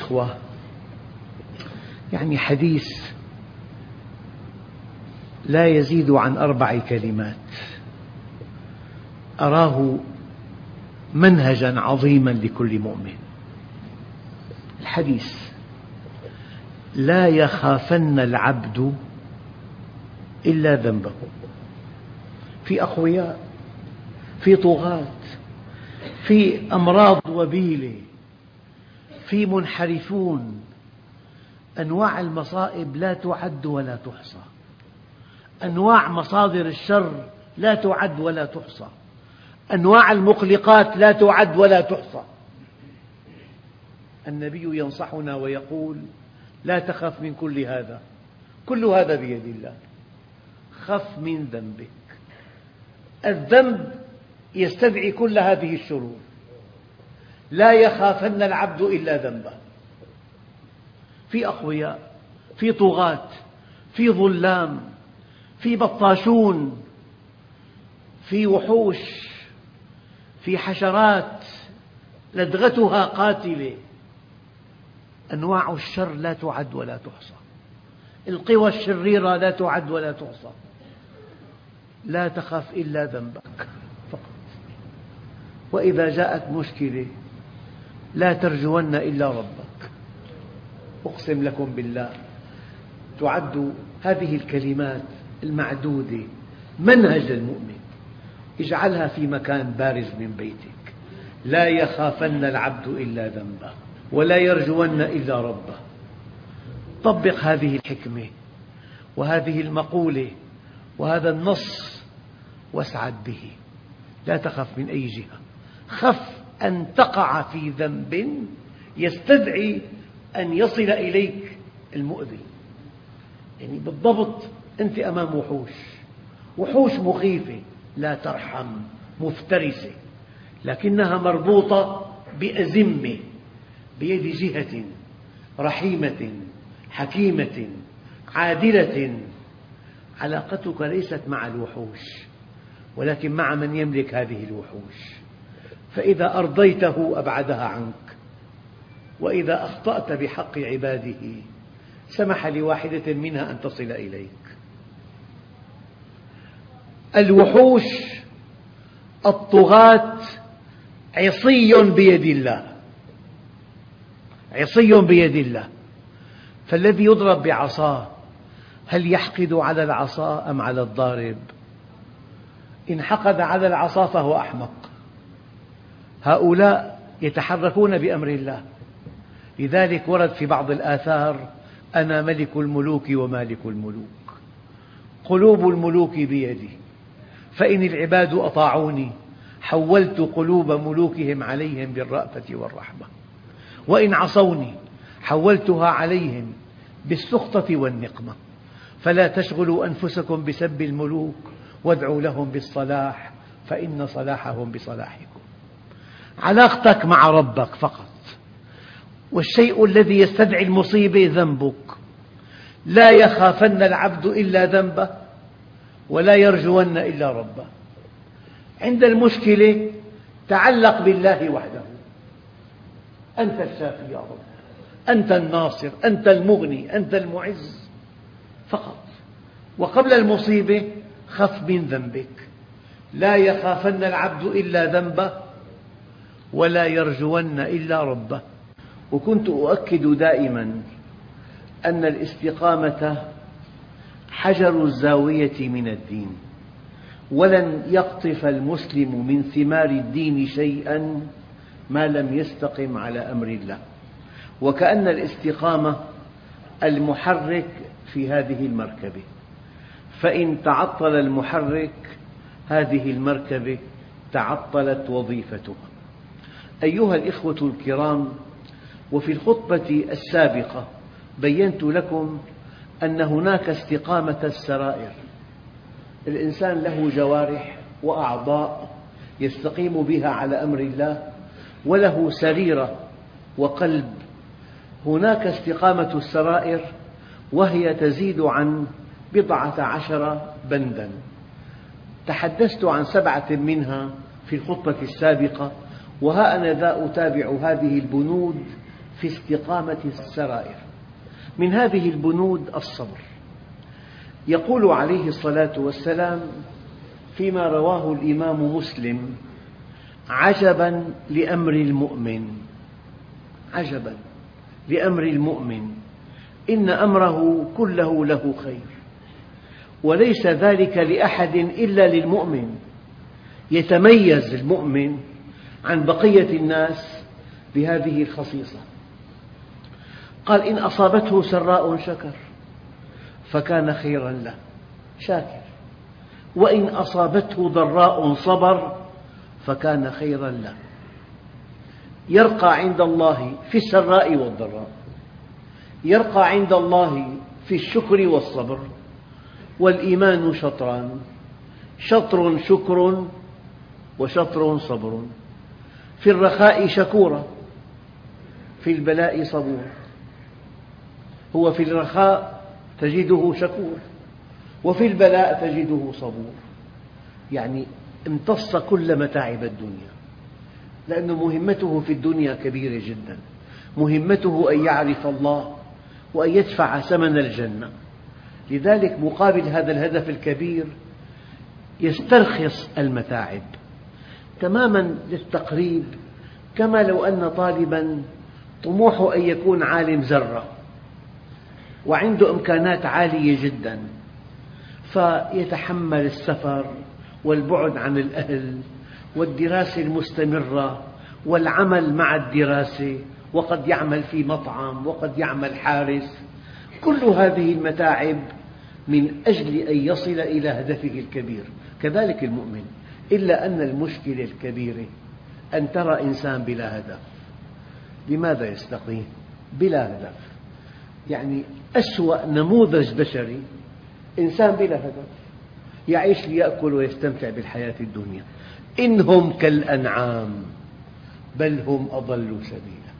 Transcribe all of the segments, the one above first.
إخوة، حديث لا يزيد عن 4 كلمات أراه منهجا عظيما لكل مؤمن. الحديث: لا يخافن العبد إلا ذنبه. في أقوياء، في طغاة، في أمراض وبيلة، في منحرفون، أنواع المصائب لا تعد ولا تحصى، أنواع مصادر الشر لا تعد ولا تحصى، أنواع المقلقات لا تعد ولا تحصى. النبي ينصحنا ويقول: لا تخف من كل هذا، كل هذا بيد الله، خف من ذنبك. الذنب يستدعي كل هذه الشرور. لا يخافن العبد إلا ذنبه. في أقوياء، في طغاة، في ظلام، في بطاشون، في وحوش، في حشرات لدغتها قاتلة. أنواع الشر لا تعد ولا تحصى، القوى الشريرة لا تعد ولا تحصى. لا تخف إلا ذنبك فقط. وإذا جاءت مشكلة لا ترجون إلا ربك. أقسم لكم بالله تعد هذه الكلمات المعدودة منهج المؤمن. اجعلها في مكان بارز من بيتك: لا يخافن العبد إلا ذنبه ولا يرجون إلا ربه. طبق هذه الحكمة وهذه المقولة وهذا النص واسعد به. لا تخف من أي جهة، خف أن تقع في ذنب يستدعي أن يصل إليك المؤذي. بالضبط أنت أمام وحوش مخيفة لا ترحم، مفترسة، لكنها مربوطة بأزمة بيد جهة رحيمة حكيمة عادلة. علاقتك ليست مع الوحوش ولكن مع من يملك هذه الوحوش، فإذا أرضيته أبعدها عنك، وإذا أخطأت بحق عباده سمح لواحدة منها أن تصل إليك. الوحوش الطغاة عصي بيد الله، عصي بيد الله. فالذي يضرب بعصاه هل يحقد على العصا أم على الضارب؟ إن حقد على العصا فهو أحمق. هؤلاء يتحركون بأمر الله. لذلك ورد في بعض الآثار: أنا ملك الملوك ومالك الملوك، قلوب الملوك بيدي، فإن العباد أطاعوني حولت قلوب ملوكهم عليهم بالرأفة والرحمة، وإن عصوني حولتها عليهم بالسخطة والنقمة. فلا تشغلوا أنفسكم بسب الملوك وادعوا لهم بالصلاح فإن صلاحهم بصلاحكم. علاقتك مع ربك فقط. والشيء الذي يستدعي المصيبة ذنبك. لا يخافن العبد إلا ذنبه ولا يرجون إلا ربه. عند المشكلة تعلق بالله وحده. أنت الشافي يا رب، أنت الناصر، أنت المغني، أنت المعز فقط. وقبل المصيبة خف من ذنبك. لا يخافن العبد إلا ذنبه ولا يرجون إلا ربه. وكنت أؤكد دائما أن الاستقامة حجر الزاوية من الدين، ولن يقطف المسلم من ثمار الدين شيئا ما لم يستقم على أمر الله. وكأن الاستقامة المحرك في هذه المركبة، فإن تعطل المحرك هذه المركبة تعطلت وظيفتها. أيها الإخوة الكرام، وفي الخطبة السابقة بينت لكم أن هناك استقامة السرائر. الإنسان له جوارح وأعضاء يستقيم بها على أمر الله، وله سريرة وقلب. هناك استقامة السرائر وهي تزيد عن 14 بندا. تحدثت عن 7 منها في الخطبة السابقة، وها أنا ذا أتابع هذه البنود في استقامة السرائر. من هذه البنود الصبر. يقول عليه الصلاة والسلام فيما رواه الإمام مسلم: عجبا لأمر المؤمن، عجبا لأمر المؤمن، إن أمره كله له خير، وليس ذلك لأحد إلا للمؤمن. يتميز المؤمن عن بقية الناس بهذه الخصيصة. قال: إن أصابته سراء شكر فكان خيرا له، شاكر، وإن أصابته ضراء صبر فكان خيرا له. يرقى عند الله في السراء والضراء، يرقى عند الله في الشكر والصبر. والإيمان شطران: شطر شكر وشطر صبر. في الرخاء شكورا، في البلاء صبور. هو في الرخاء تجده شكور، وفي البلاء تجده صبور. يعني امتص كل متاعب الدنيا، لأن مهمته في الدنيا كبيرة جدا. مهمته أن يعرف الله وأن يدفع ثمن الجنة. لذلك مقابل هذا الهدف الكبير يسترخص المتاعب تماما للتقريب، كما لو أن طالبا طموحه أن يكون عالم ذرة وعنده إمكانات عالية جدا، فيتحمل السفر والبعد عن الأهل والدراسة المستمرة والعمل مع الدراسة، وقد يعمل في مطعم وقد يعمل حارس. كل هذه المتاعب من أجل أن يصل إلى هدفه الكبير. كذلك المؤمن، إلا أن المشكلة الكبيرة أن ترى إنسان بلا هدف. لماذا يستقيم بلا هدف؟ يعني أسوأ نموذج بشري إنسان بلا هدف، يعيش ليأكل ويستمتع بالحياة الدنيا. إنهم كالأنعام بل هم أضل سبيلا.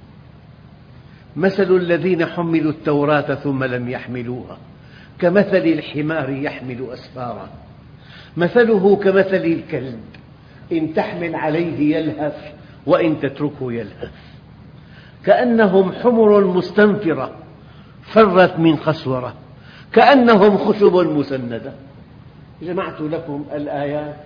مثل الذين حملوا التوراة ثم لم يحملوها كمثل الحمار يحمل أسفارا، مثله كمثل الكلب إن تحمل عليه يلهث وإن تتركه يلهث. كأنهم حمر مستنفرة فرت من قسورة، كأنهم خشب مسندة. جمعت لكم الآيات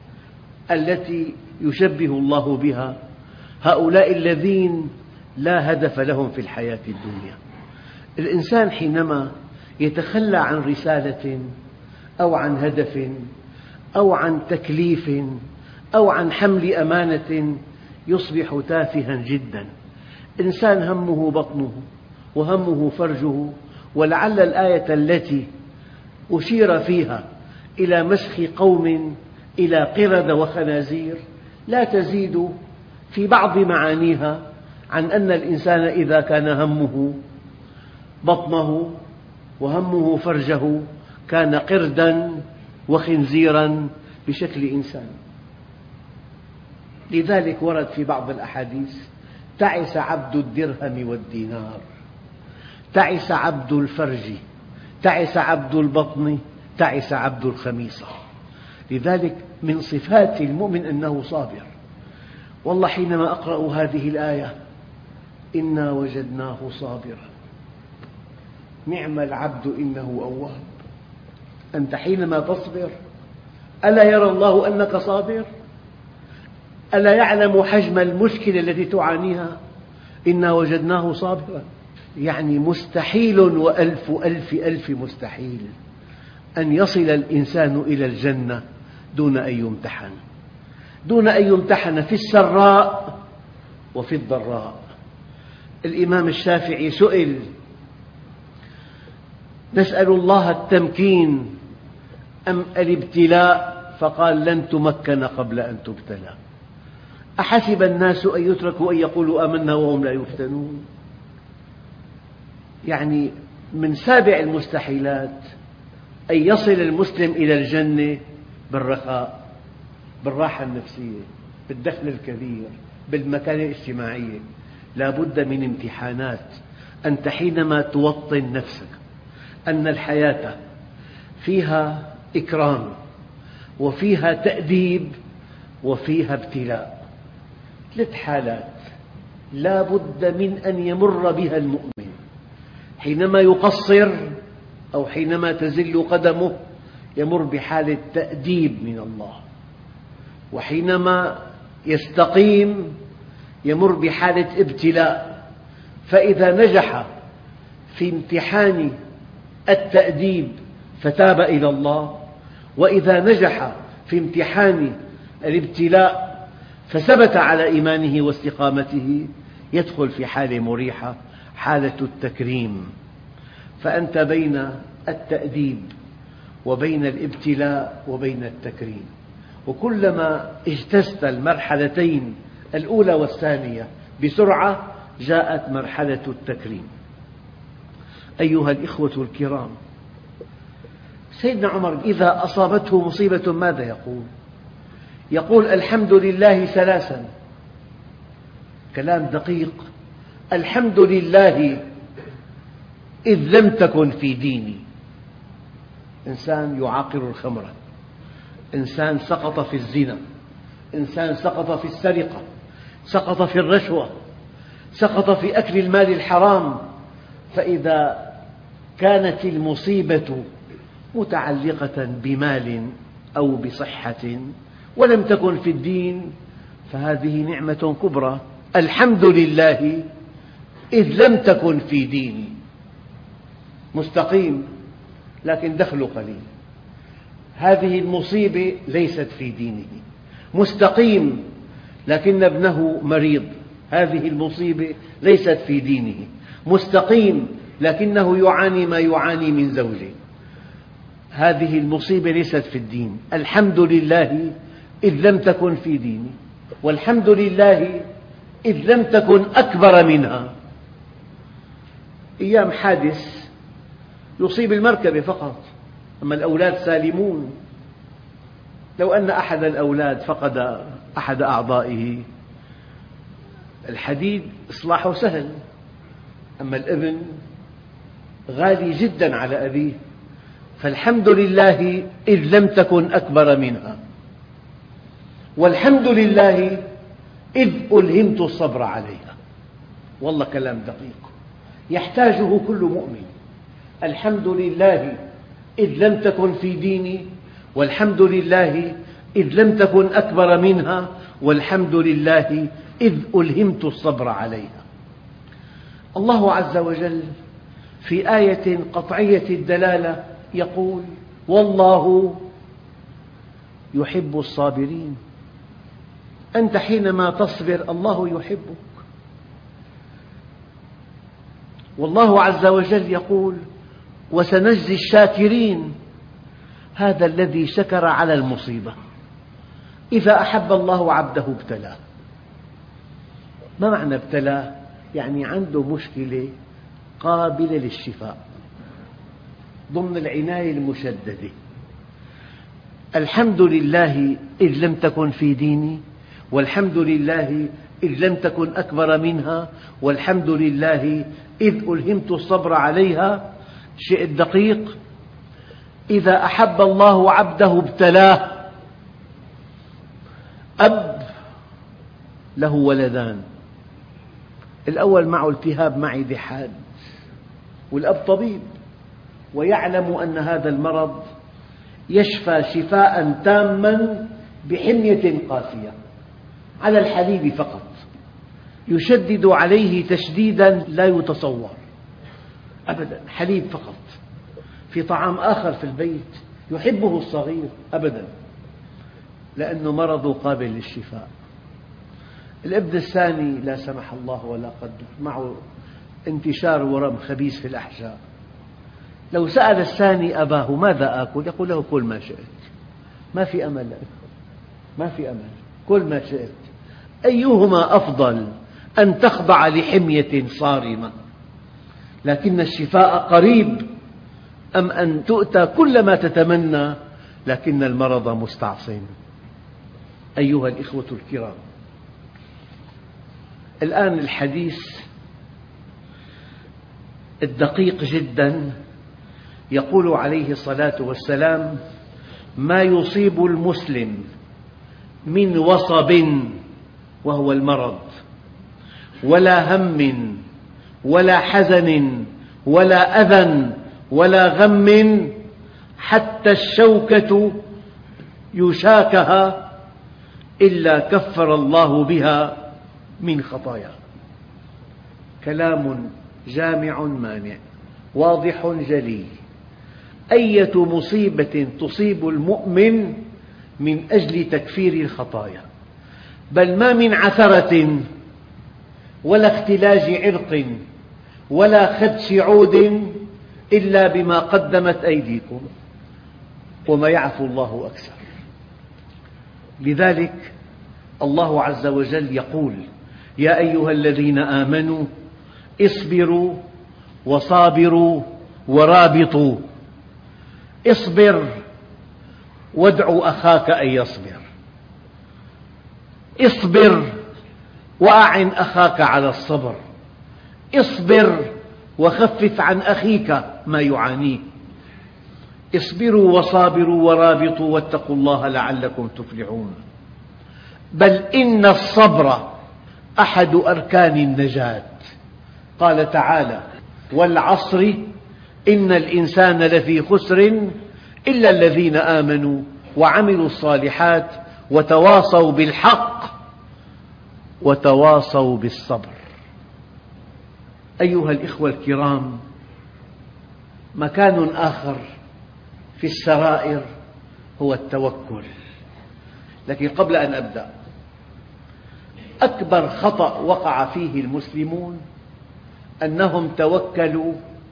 التي يشبه الله بها هؤلاء الذين لا هدف لهم في الحياة الدنيا. الإنسان حينما يتخلى عن رسالة أو عن هدف أو عن تكليف أو عن حمل أمانة يصبح تافها جدا. إنسان همه بطنه وهمه فرجه. ولعل الآية التي أشير فيها إلى مسخ قوم إلى قردة وخنازير لا تزيد في بعض معانيها عن أن الإنسان إذا كان همه بطنه وهمه فرجه كان قردا وخنزيرا بشكل إنسان. لذلك ورد في بعض الأحاديث: تعس عبد الدرهم والدينار، تعس عبد الفرج، تعس عبد البطن، تعس عبد الخميصة. لذلك من صفات المؤمن أنه صابر. والله حينما أقرأ هذه الآية: إنا وجدناه صابرا نعم العبد إنه أواب. أنت حينما تصبر ألا يرى الله أنك صابر؟ ألا يعلم حجم المشكلة التي تعانيها؟ إنا وجدناه صابرا. يعني مستحيل وألف ألف ألف مستحيل أن يصل الإنسان إلى الجنة دون أن يمتحن، دون أن يمتحن في السراء وفي الضراء. الإمام الشافعي سئل: نسأل الله التمكين أم الابتلاء؟ فقال: لن تمكن قبل أن تبتلى. أحسب الناس أن يتركوا أن يقولوا آمنا وهم لا يفتنون؟ يعني من سابع المستحيلات أن يصل المسلم إلى الجنة بالرخاء، بالراحة النفسية، بالدخل الكبير، بالمكانة الاجتماعية. لا بد من امتحانات. أنت حينما توطن نفسك أن الحياة فيها إكرام وفيها تأديب وفيها ابتلاء، 3 حالات: لا بد من أن يمر بها المؤمن حينما يقصر أو حينما تزل قدمه، يمر بحالة تأديب من الله، وحينما يستقيم يمر بحالة ابتلاء. فإذا نجح في امتحان التأديب فتاب إلى الله، وإذا نجح في امتحان الابتلاء فثبت على إيمانه واستقامته، يدخل في حالة مريحة، حالة التكريم. فأنت بين التأديب وبين الابتلاء وبين التكريم، وكلما اجتزت المرحلتين الأولى والثانية بسرعة جاءت مرحلة التكريم. أيها الإخوة الكرام، سيدنا عمر إذا أصابته مصيبة ماذا يقول؟ يقول الحمد لله ثلاثا، كلام دقيق. الحمد لله إذ لم تكن في ديني. إنسان يعاقر الخمر، إنسان سقط في الزنا، إنسان سقط في السرقة، سقط في الرشوة، سقط في أكل المال الحرام. فإذا كانت المصيبة متعلقة بمال أو بصحة ولم تكن في الدين فهذه نعمة كبرى. الحمد لله إذ لم تكن في ديني. مستقيم لكن دخله قليل، هذه المصيبة ليست في دينه. مستقيم لكن ابنه مريض، هذه المصيبة ليست في دينه. مستقيم لكنه يعاني ما يعاني من زوجه، هذه المصيبة ليست في الدين. الحمد لله إذ لم تكن في ديني، والحمد لله إذ لم تكن أكبر منها. أيام حادث يصيب المركبة فقط، أما الأولاد سالمون. لو أن أحد الأولاد فقد أحد أعضائه، الحديد إصلاحه سهل، أما الابن غالي جدا على أبيه. فالحمد لله إذ لم تكن أكبر منها، والحمد لله إذ ألهمت الصبر عليها. والله كلام دقيق يحتاجه كل مؤمن. الحمد لله إذ لم تكن في ديني، والحمد لله إذ لم تكن أكبر منها، والحمد لله إذ ألهمت الصبر عليها. الله عز وجل في آية قطعية الدلالة يقول: والله يحب الصابرين. أنت حينما تصبر الله يحبك. والله عز وجل يقول: وسنجزي الشاكرين. هذا الذي شكر على المصيبة. إذا أحب الله عبده ابتلاه. ما معنى ابتلاه؟ يعني عنده مشكلة قابلة للشفاء ضمن العناية المشددة. الحمد لله إذ لم تكن في ديني، والحمد لله إذ لم تكن أكبر منها، والحمد لله إذ ألهمت الصبر عليها. الشيء الدقيق: إذا أحب الله عبده ابتلاه. أب له ولدان، الأول معه التهاب معدة حاد، والأب طبيب ويعلم أن هذا المرض يشفى شفاء تاما بحمية قاسية على الحليب فقط، يشدد عليه تشديدا لا يتصور أبدا. حليب فقط، في طعام آخر في البيت يحبه الصغير أبدا، لأن مرضه قابل للشفاء. الابن الثاني لا سمح الله ولا قدر معه انتشار ورم خبيث في الأحشاء. لو سأل الثاني أباه ماذا آكل؟ يقول له: كل ما شئت، ما في أمل لك، ما في أمل، كل ما شئت. أيهما أفضل؟ أن تخضع لحمية صارمة لكن الشفاء قريب، أم أن تؤتى كل ما تتمنى لكن المرض مستعصم؟ أيها الإخوة الكرام، الآن الحديث الدقيق جدا يقول عليه الصلاة والسلام: ما يصيب المسلم من وصب وهو المرض ولا هم ولا حزن ولا أذى ولا غم حتى الشوكة يشاكها إلا كفر الله بها من خطاياه. كلام جامع مانع واضح جلي. أية مصيبة تصيب المؤمن من أجل تكفير الخطايا، بل ما من عثرة ولا اختلاج عرق ولا خدش عود إلا بما قدمت أيديكم، وما يعفو الله أكثر. لذلك الله عز وجل يقول: يا أيها الذين آمنوا اصبروا وصابروا ورابطوا. اصبر وادع أخاك أن يصبر، اصبر وأعن أخاك على الصبر، اصبر وخفف عن أخيك ما يعانيه. اصبروا وصابروا ورابطوا واتقوا الله لعلكم تفلحون. بل إن الصبر أحد أركان النجاة. قال تعالى: والعصر إن الإنسان لفي خسر إلا الذين آمنوا وعملوا الصالحات وتواصوا بالحق وتواصوا بالصبر. أيها الإخوة الكرام، مكان آخر في السرائر هو التوكل. لكن قبل أن أبدأ، أكبر خطأ وقع فيه المسلمون أنهم توكلوا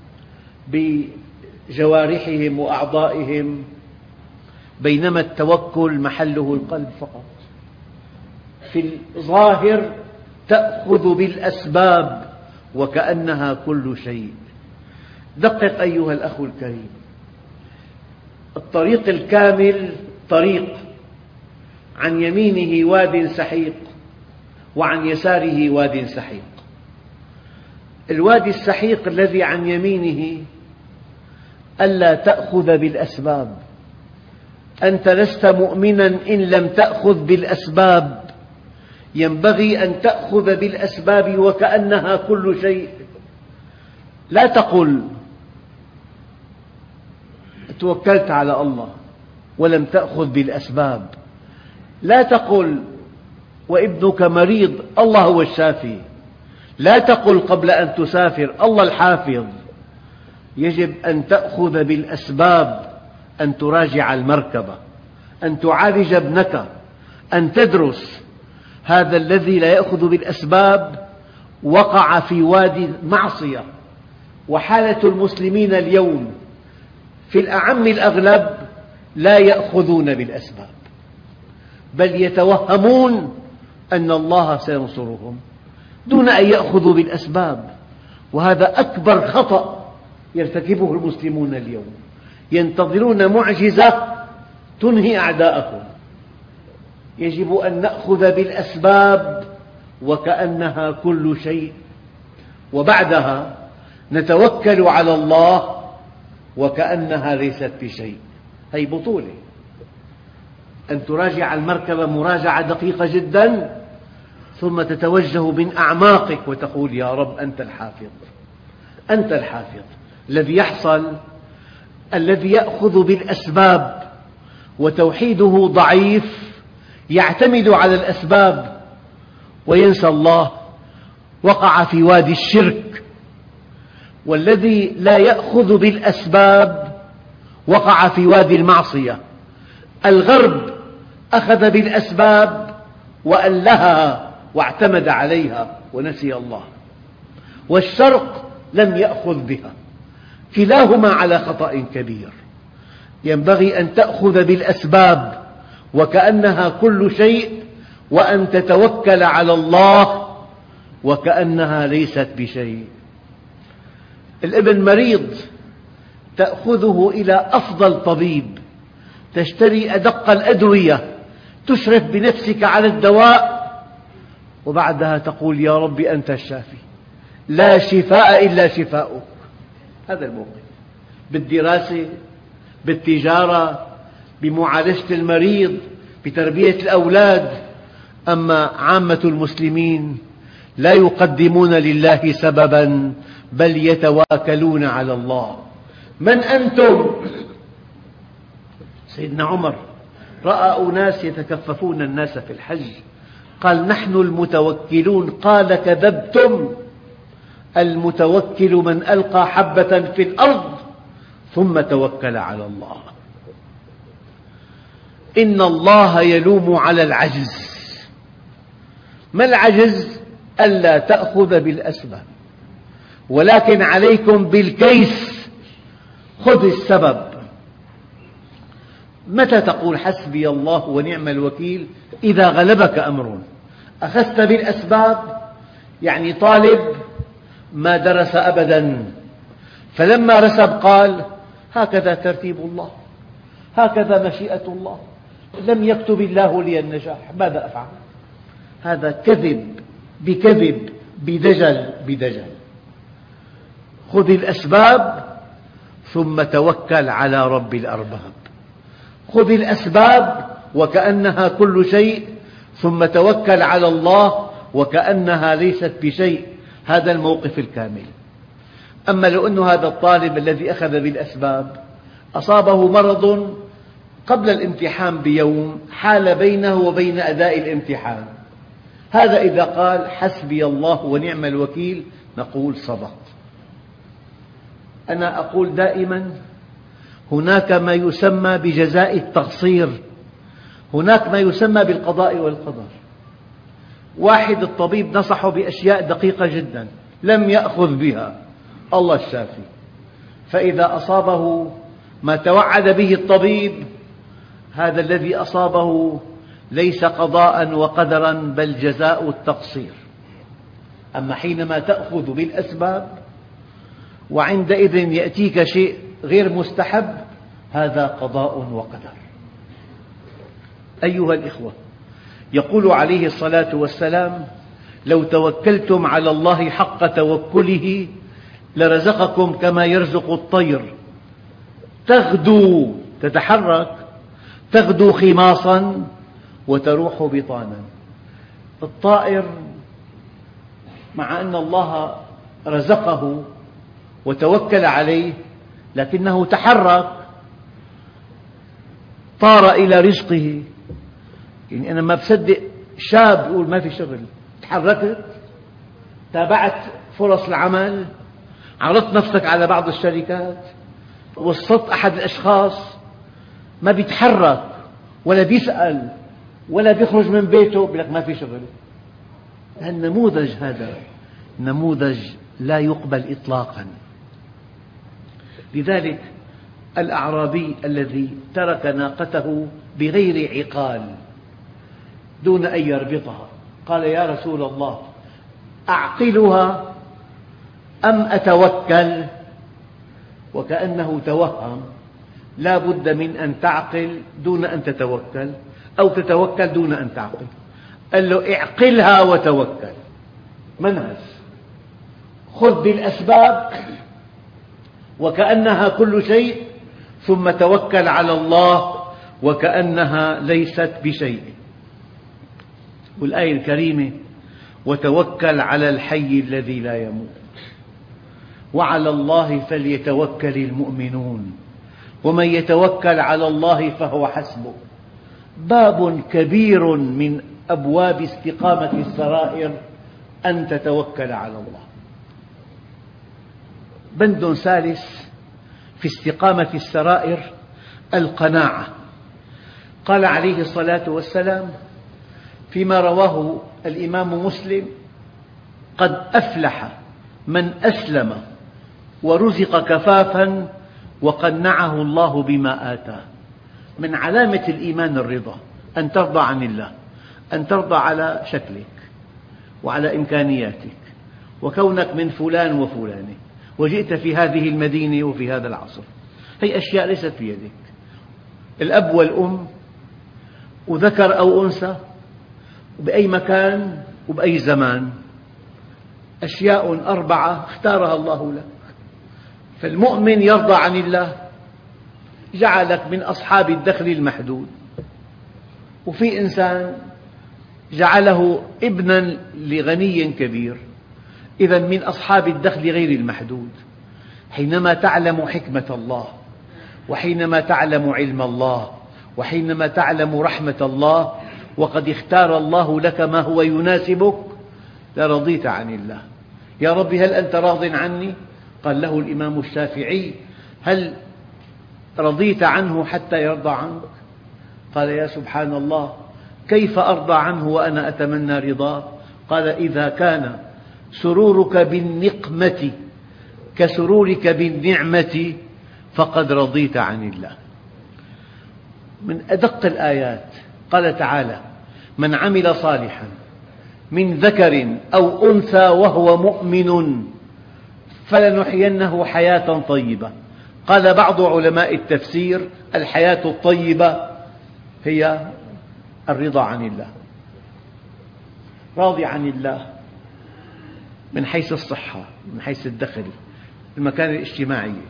بجوارحهم وأعضائهم، بينما التوكل محله القلب فقط. في الظاهر تأخذ بالأسباب وكأنها كل شيء. دقق أيها الأخ الكريم، الطريق الكامل طريق عن يمينه واد سحيق وعن يساره واد سحيق. الوادي السحيق الذي عن يمينه ألا تأخذ بالأسباب. أنت لست مؤمنا إن لم تأخذ بالأسباب. ينبغي أن تأخذ بالأسباب وكأنها كل شيء. لا تقل توكلت على الله ولم تأخذ بالأسباب. لا تقل وابنك مريض الله هو الشافي. لا تقل قبل أن تسافر الله الحافظ. يجب أن تأخذ بالأسباب، أن تراجع المركبة، أن تعالج ابنك، أن تدرس. هذا الذي لا يأخذ بالأسباب وقع في وادي المعصية. وحالة المسلمين اليوم في الأعم الأغلب لا يأخذون بالأسباب، بل يتوهمون أن الله سينصرهم دون أن يأخذوا بالأسباب. وهذا أكبر خطأ يرتكبه المسلمون اليوم. ينتظرون معجزة تنهي أعداءهم. يجب أن نأخذ بالأسباب وكأنها كل شيء، وبعدها نتوكل على الله وكأنها ليست بشيء. هذه بطولة، أن تراجع المركبة مراجعة دقيقة جدا، ثم تتوجه من أعماقك وتقول: يا رب أنت الحافظ، أنت الحافظ. الذي يحصل الذي يأخذ بالأسباب وتوحيده ضعيف يعتمد على الأسباب وينسى الله، وقع في وادي الشرك. والذي لا يأخذ بالأسباب وقع في وادي المعصية. الغرب أخذ بالأسباب وألهها واعتمد عليها ونسي الله، والشرق لم يأخذ بها. كلاهما على خطأ كبير. ينبغي أن تأخذ بالأسباب وكأنها كل شيء، وأن تتوكل على الله وكأنها ليست بشيء. الابن مريض، تأخذه إلى أفضل طبيب، تشتري أدق الأدوية، تشرف بنفسك على الدواء، وبعدها تقول: يا رب أنت الشافي، لا شفاء إلا شفاؤك. هذا الموقف بالدراسة، بالتجارة، بمعالجة المريض، بتربية الأولاد. أما عامة المسلمين لا يقدمون لله سببا بل يتواكلون على الله. من أنتم؟ سيدنا عمر رأى أناس يتكففون الناس في الحج، قال: نحن المتوكلون. قال: كذبتم، المتوكل من ألقى حبة في الأرض ثم توكل على الله. إن الله يلوم على العجز. ما العجز؟ ألا تأخذ بالأسباب، ولكن عليكم بالكيس، خذ السبب. متى تقول حسبي الله ونعم الوكيل؟ إذا غلبك أمر، أخذت بالأسباب. يعني طالب ما درس أبدا، فلما رسب قال: هكذا ترتيب الله، هكذا مشيئة الله، لم يكتب الله لي النجاح، ماذا أفعل؟ هذا كذب بكذب، بدجل بدجل. خذ الأسباب ثم توكل على رب الأرباب. خذ الأسباب وكأنها كل شيء، ثم توكل على الله وكأنها ليست بشيء. هذا الموقف الكامل. أما لو أن هذا الطالب الذي أخذ بالأسباب أصابه مرض قبل الامتحان بيوم حال بينه وبين أداء الامتحان، هذا إذا قال حسبي الله ونعم الوكيل نقول صدق. أنا أقول دائما: هناك ما يسمى بجزاء التقصير، هناك ما يسمى بالقضاء والقدر. واحد الطبيب نصحه بأشياء دقيقة جدا لم يأخذ بها، الله الشافي، فإذا أصابه ما توعد به الطبيب، هذا الذي أصابه ليس قضاء وقدرا بل جزاء التقصير. أما حينما تأخذ بالأسباب وعندئذ يأتيك شيء غير مستحب، هذا قضاء وقدر. أيها الإخوة، يقول عليه الصلاة والسلام: لو توكلتم على الله حق توكله لرزقكم كما يرزق الطير، تغدو، تتحرك، تغدو خماصا وتروح بطانا. الطائر مع أن الله رزقه وتوكل عليه لكنه تحرك، طار إلى رزقه. يعني أنا ما بصدق شاب يقول ما في شغل. تحركت، تابعت فرص العمل، عرضت نفسك على بعض الشركات، وصلت أحد الأشخاص، ما بيتحرك ولا بيسأل ولا بيخرج من بيته، بيقول لك ما في شغل. النموذج هذا نموذج لا يقبل إطلاقا. لذلك الأعرابي الذي ترك ناقته بغير عقال دون أن يربطها قال: يا رسول الله، أعقلها أم أتوكل؟ وكأنه توهم لا بد من أن تعقل دون أن تتوكل، أو تتوكل دون أن تعقل. قال له: اعقلها وتوكل. منهج، خذ بالأسباب وكأنها كل شيء، ثم توكل على الله وكأنها ليست بشيء. والآية الكريمة: وتوكل على الحي الذي لا يموت وعلى الله فليتوكل المؤمنون ومن يتوكل على الله فهو حسبه. باب كبير من أبواب استقامة السرائر أن تتوكل على الله. بند ثالث في استقامة السرائر: القناعة. قال عليه الصلاة والسلام فيما رواه الإمام مسلم: قد أفلح من أسلم ورزق كفافا وقنعه الله بما آتاه. من علامة الإيمان الرضا، أن ترضى عن الله، أن ترضى على شكلك وعلى إمكانياتك وكونك من فلان وفلانة وجئت في هذه المدينة وفي هذا العصر. هي أشياء ليست بيدك. الأب والأم وذكر أو أنثى بأي مكان وبأي زمان، أشياء 4 اختارها الله لك. فالمؤمن يرضى عن الله، جعلك من أصحاب الدخل المحدود. وفي إنسان جعله ابنا لغني كبير، إذا من أصحاب الدخل غير المحدود. حينما تعلم حكمة الله، وحينما تعلم علم الله، وحينما تعلم رحمة الله، وقد اختار الله لك ما هو يناسبك، لرضيت عن الله. يا رب هل أنت راض عني؟ قال له الإمام الشافعي: هل رضيت عنه حتى يرضى عنك؟ قال: يا سبحان الله، كيف أرضى عنه وأنا أتمنى رضاه؟ قال: إذا كان سرورك بالنقمة كسرورك بالنعمة فقد رضيت عن الله. من أدق الآيات قال تعالى: من عمل صالحا من ذكر أو أنثى وهو مؤمن فلنحيينه حياة طيبة. قال بعض علماء التفسير: الحياة الطيبة هي الرضا عن الله، راضي عن الله من حيث الصحة، من حيث الدخل، المكانة الاجتماعية.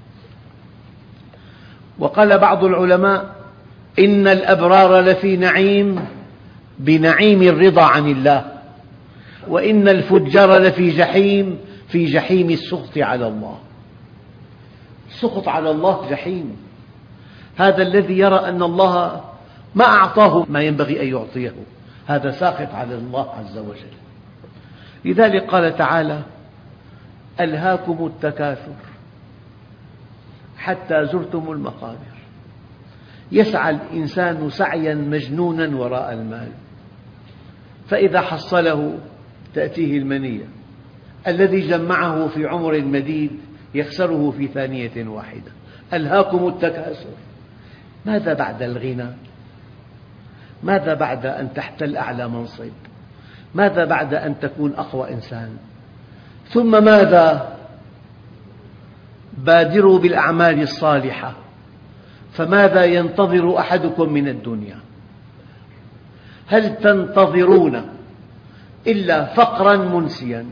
وقال بعض العلماء: إن الأبرار لفي نعيم بنعيم الرضا عن الله، وإن الفجار لفي جحيم في جحيم السخط على الله. السخط على الله جحيم، هذا الذي يرى أن الله ما أعطاه ما ينبغي أن يعطيه، هذا ساخط على الله عز وجل. لذلك قال تعالى: ألهاكم التكاثر حتى زرتم المقابر. يسعى الإنسان سعيا مجنونا وراء المال، فإذا حصله تأتيه المنية. الذي جمعه في عمر مديد يخسره في ثانية واحدة. ألهاكم التكاثر. ماذا بعد الغنى؟ ماذا بعد أن تحتل أعلى منصب؟ ماذا بعد أن تكون أقوى إنسان؟ ثم ماذا؟ بادروا بالأعمال الصالحة، فماذا ينتظر أحدكم من الدنيا؟ هل تنتظرون إلا فقرا منسيا،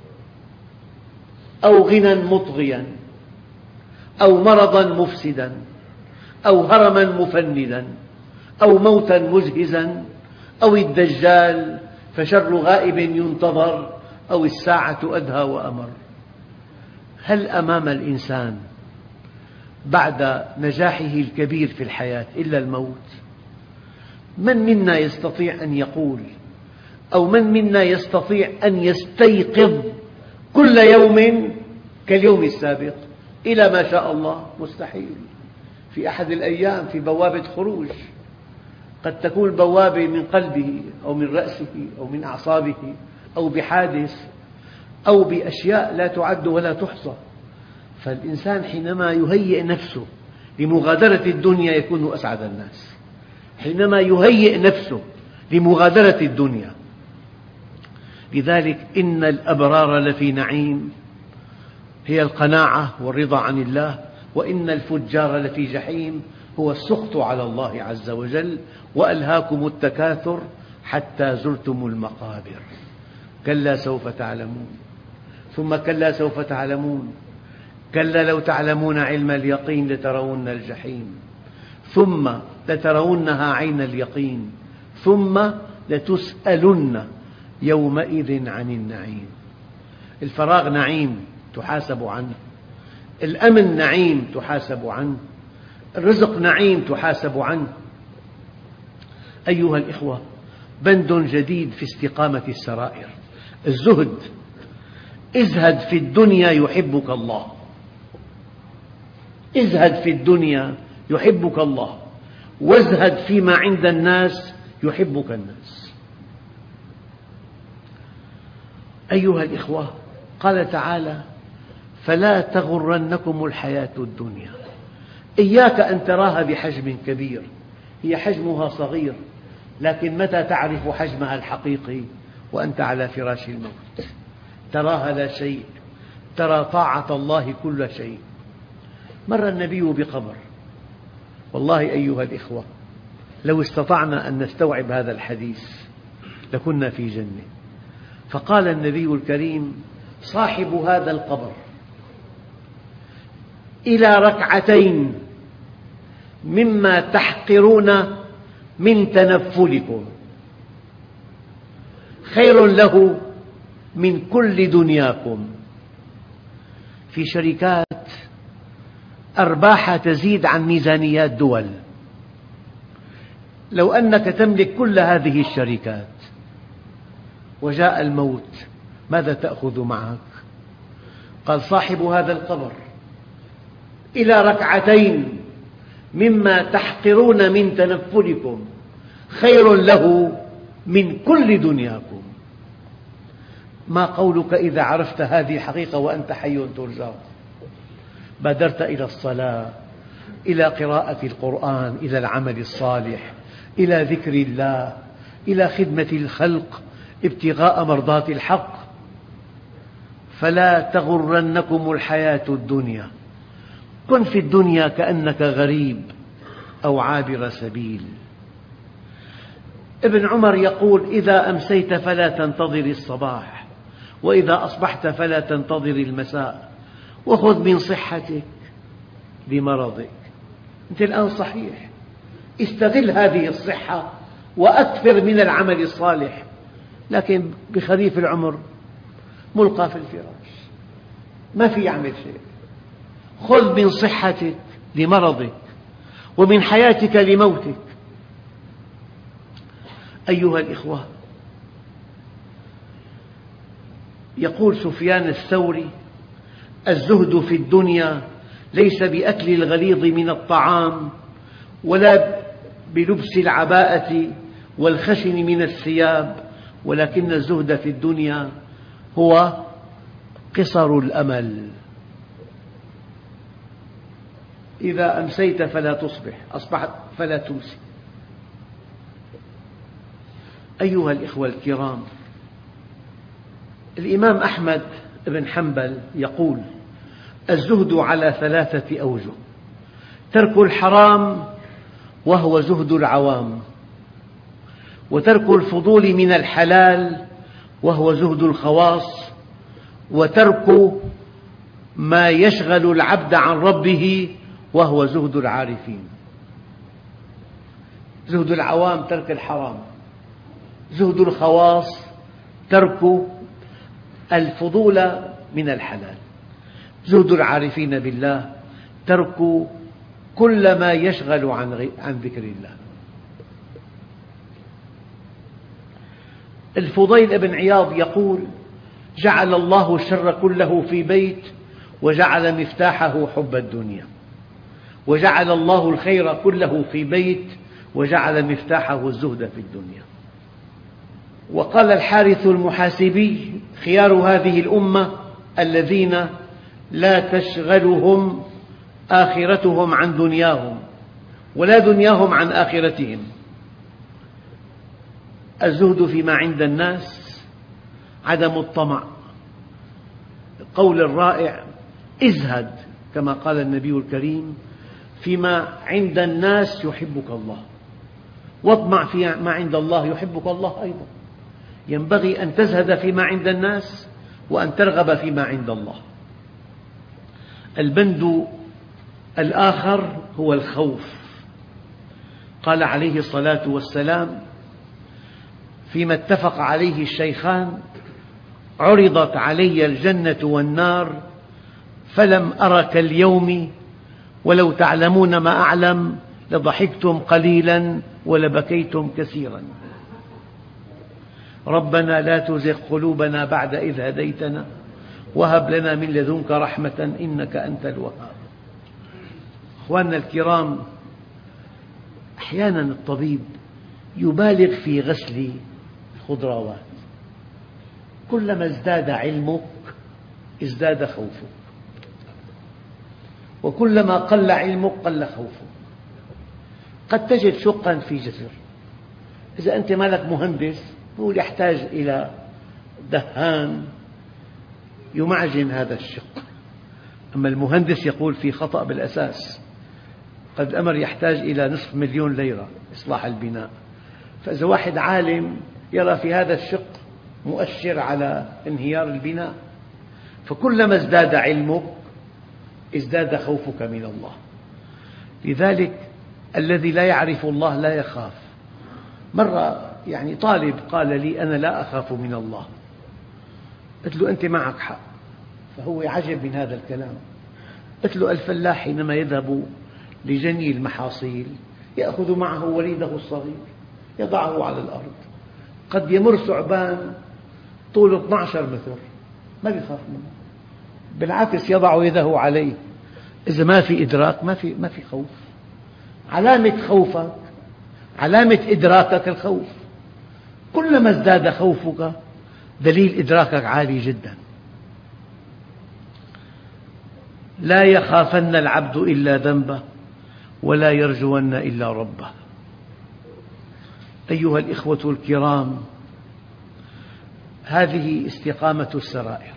أو غنى مطغيا، أو مرضا مفسدا، أو هرما مفندا، أو موتا مجهزا، أو الدجال فشر غائب ينتظر، أو الساعة أدهى وأمر؟ هل أمام الإنسان بعد نجاحه الكبير في الحياة إلا الموت؟ من منا يستطيع أن يقول، أو من منا يستطيع أن يستيقظ كل يوم كاليوم السابق؟ إلى ما شاء الله مستحيل. في أحد الأيام في بوابة خروج، قد تكون البوابة من قلبه أو من رأسه أو من أعصابه أو بحادث أو بأشياء لا تعد ولا تحصى. فالإنسان حينما يهيئ نفسه لمغادرة الدنيا يكون أسعد الناس، حينما يهيئ نفسه لمغادرة الدنيا. لذلك إن الأبرار لفي نعيم هي القناعة والرضا عن الله، وإن الفجار لفي جحيم هو السخط على الله عز وجل. وألهاكم التكاثر حتى زرتم المقابر. كلا سوف تعلمون، ثم كلا سوف تعلمون، كلا لو تعلمون علم اليقين لترون الجحيم، ثم لترونها عين اليقين، ثم لتسألن يومئذ عن النعيم. الفراغ نعيم تحاسب عنه، الأمن نعيم تحاسب عنه، الرزق نعيم تحاسب عنه. أيها الإخوة، بند جديد في استقامة السرائر: الزهد. ازهد في الدنيا يحبك الله، ازهد في الدنيا يحبك الله، وازهد فيما عند الناس يحبك الناس. أيها الإخوة، قال تعالى: فلا تغرنكم الحياة الدنيا. إياك أن تراها بحجم كبير، هي حجمها صغير، لكن متى تعرف حجمها الحقيقي؟ وأنت على فراش الموت، تراها لا شيء، ترى طاعة الله كل شيء. مر النبي بقبر، والله أيها الإخوة لو استطعنا أن نستوعب هذا الحديث لكنا في جنة. فقال النبي الكريم: صاحب هذا القبر إلى ركعتين مما تحقرون من تنفلكم. خير له من كل دنياكم. في شركات أرباحها تزيد عن ميزانيات دول. لو أنك تملك كل هذه الشركات وجاء الموت ماذا تأخذ معك؟ قال صاحب هذا القبر إلى ركعتين مما تحقرون من تنفلكم خير له من كل دنياكم. ما قولك إذا عرفت هذه الحقيقة وأنت حي ترزق؟ بادرت إلى الصلاة، إلى قراءة القرآن، إلى العمل الصالح، إلى ذكر الله، إلى خدمة الخلق ابتغاء مرضاة الحق. فلا تغرنكم الحياة الدنيا، كن في الدنيا كأنك غريب أو عابر سبيل. ابن عمر يقول إذا أمسيت فلا تنتظر الصباح، وإذا أصبحت فلا تنتظر المساء، وخذ من صحتك لمرضك. أنت الآن صحيح، استغل هذه الصحة وأكثر من العمل الصالح، لكن بخريف العمر ملقى في الفراش ما في يعمل شيء. خذ من صحتك لمرضك ومن حياتك لموتك. أيها الإخوة، يقول سفيان الثوري الزهد في الدنيا ليس بأكل الغليظ من الطعام ولا بلبس العباءة والخشن من الثياب، ولكن الزهد في الدنيا هو قصر الأمل. إذا أمسيت فلا تصبح، أصبحت فلا تمسي. أيها الإخوة الكرام، الإمام أحمد بن حنبل يقول الزهد على 3 أوجه: ترك الحرام وهو زهد العوام، وترك الفضول من الحلال وهو زهد الخواص، وترك ما يشغل العبد عن ربه وهو زهد العارفين. زهد العوام ترك الحرام، زهد الخواص ترك الفضول من الحلال، زهد العارفين بالله ترك كل ما يشغل عن ذكر الله. الفضيل بن عياض يقول جعل الله الشر كله في بيت وجعل مفتاحه حب الدنيا، وجعل الله الخير كله في بيت وجعل مفتاحه الزهد في الدنيا. وقال الحارث المحاسبي خيار هذه الأمة الذين لا تشغلهم آخرتهم عن دنياهم ولا دنياهم عن آخرتهم. الزهد فيما عند الناس، عدم الطمع. قول الرائع ازهد كما قال النبي الكريم فيما عند الناس يحبك الله، واطمع فيما عند الله يحبك الله أيضا. ينبغي أن تزهد فيما عند الناس وأن ترغب فيما عند الله. البند الآخر هو الخوف. قال عليه الصلاة والسلام فيما اتفق عليه الشيخان: عرضت علي الجنة والنار فلم أرك اليوم ولو تعلمون ما أعلم لضحكتم قليلا ولبكيتم كثيرا. ربنا لا تزغ قلوبنا بعد إذ هديتنا وهب لنا من لدنك رحمة إنك أنت الوهاب. أخواننا الكرام، أحيانا الطبيب يبالغ في غسل الخضروات. كلما ازداد علمك ازداد خوفك، وكلما قل علمك قل خوفك. قد تجد شقا في جسر، إذا أنت ما لك مهندس هو يحتاج إلى دهان يمعجن هذا الشق، أما المهندس يقول في خطأ بالأساس، قد الأمر يحتاج إلى نصف مليون ليرة إصلاح البناء. فإذا واحد عالم يرى في هذا الشق مؤشر على انهيار البناء، فكلما ازداد علمك ازداد خوفك من الله. لذلك الذي لا يعرف الله لا يخاف. مرة يعني طالب قال لي أنا لا أخاف من الله، قلت له أنت معك حق، فهو عجب من هذا الكلام. قلت له الفلاح حينما يذهب لجني المحاصيل يأخذ معه وليده الصغير يضعه على الأرض، قد يمر ثعبان طوله 12 متر ما يخاف منه، بالعكس يضع يده عليه. إذا ما في إدراك ما في خوف. علامة خوفك، علامة إدراكك الخوف، كلما ازداد خوفك دليل إدراكك عالي جدا. لا يخافن العبد إلا ذنبه ولا يرجون إلا ربه. أيها الإخوة الكرام، هذه استقامة السرائر،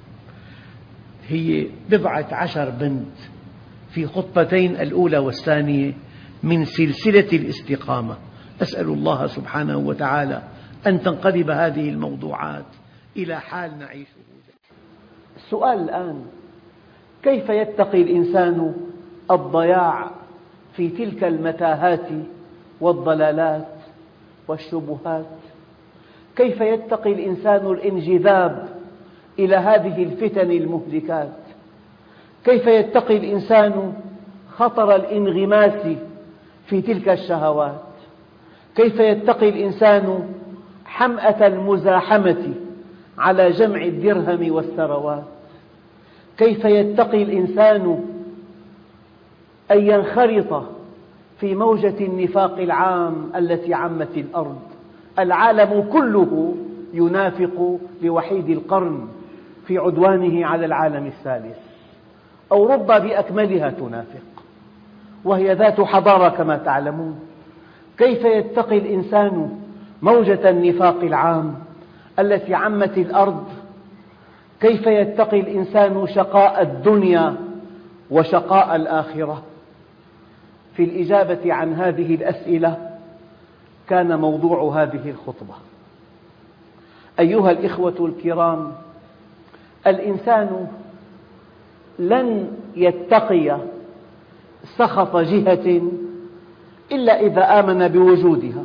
هي 14 بند في خطبتين الأولى والثانية من سلسلة الاستقامة. أسأل الله سبحانه وتعالى أن تنقلب هذه الموضوعات إلى حال نعيشه. السؤال الآن: كيف يتقي الإنسان الضياع في تلك المتاهات والضلالات والشبهات؟ كيف يتقي الإنسان الانجذاب إلى هذه الفتن المهلكات؟ كيف يتقي الإنسان خطر الانغماس في تلك الشهوات؟ كيف يتقي الإنسان حمأة المزاحمة على جمع الدرهم والثروات؟ كيف يتقي الإنسان أن ينخرط في موجة النفاق العام التي عمت الأرض؟ العالم كله ينافق لوحيد القرن في عدوانه على العالم الثالث. أوروبا بأكملها تنافق وهي ذات حضارة كما تعلمون. كيف يتقي الإنسان موجة النفاق العام التي عمت الأرض؟ كيف يتقي الإنسان شقاء الدنيا وشقاء الآخرة؟ في الإجابة عن هذه الأسئلة كان موضوع هذه الخطبة. أيها الإخوة الكرام، الإنسان لن يتقي سخط جهة إلا إذا آمن بوجودها،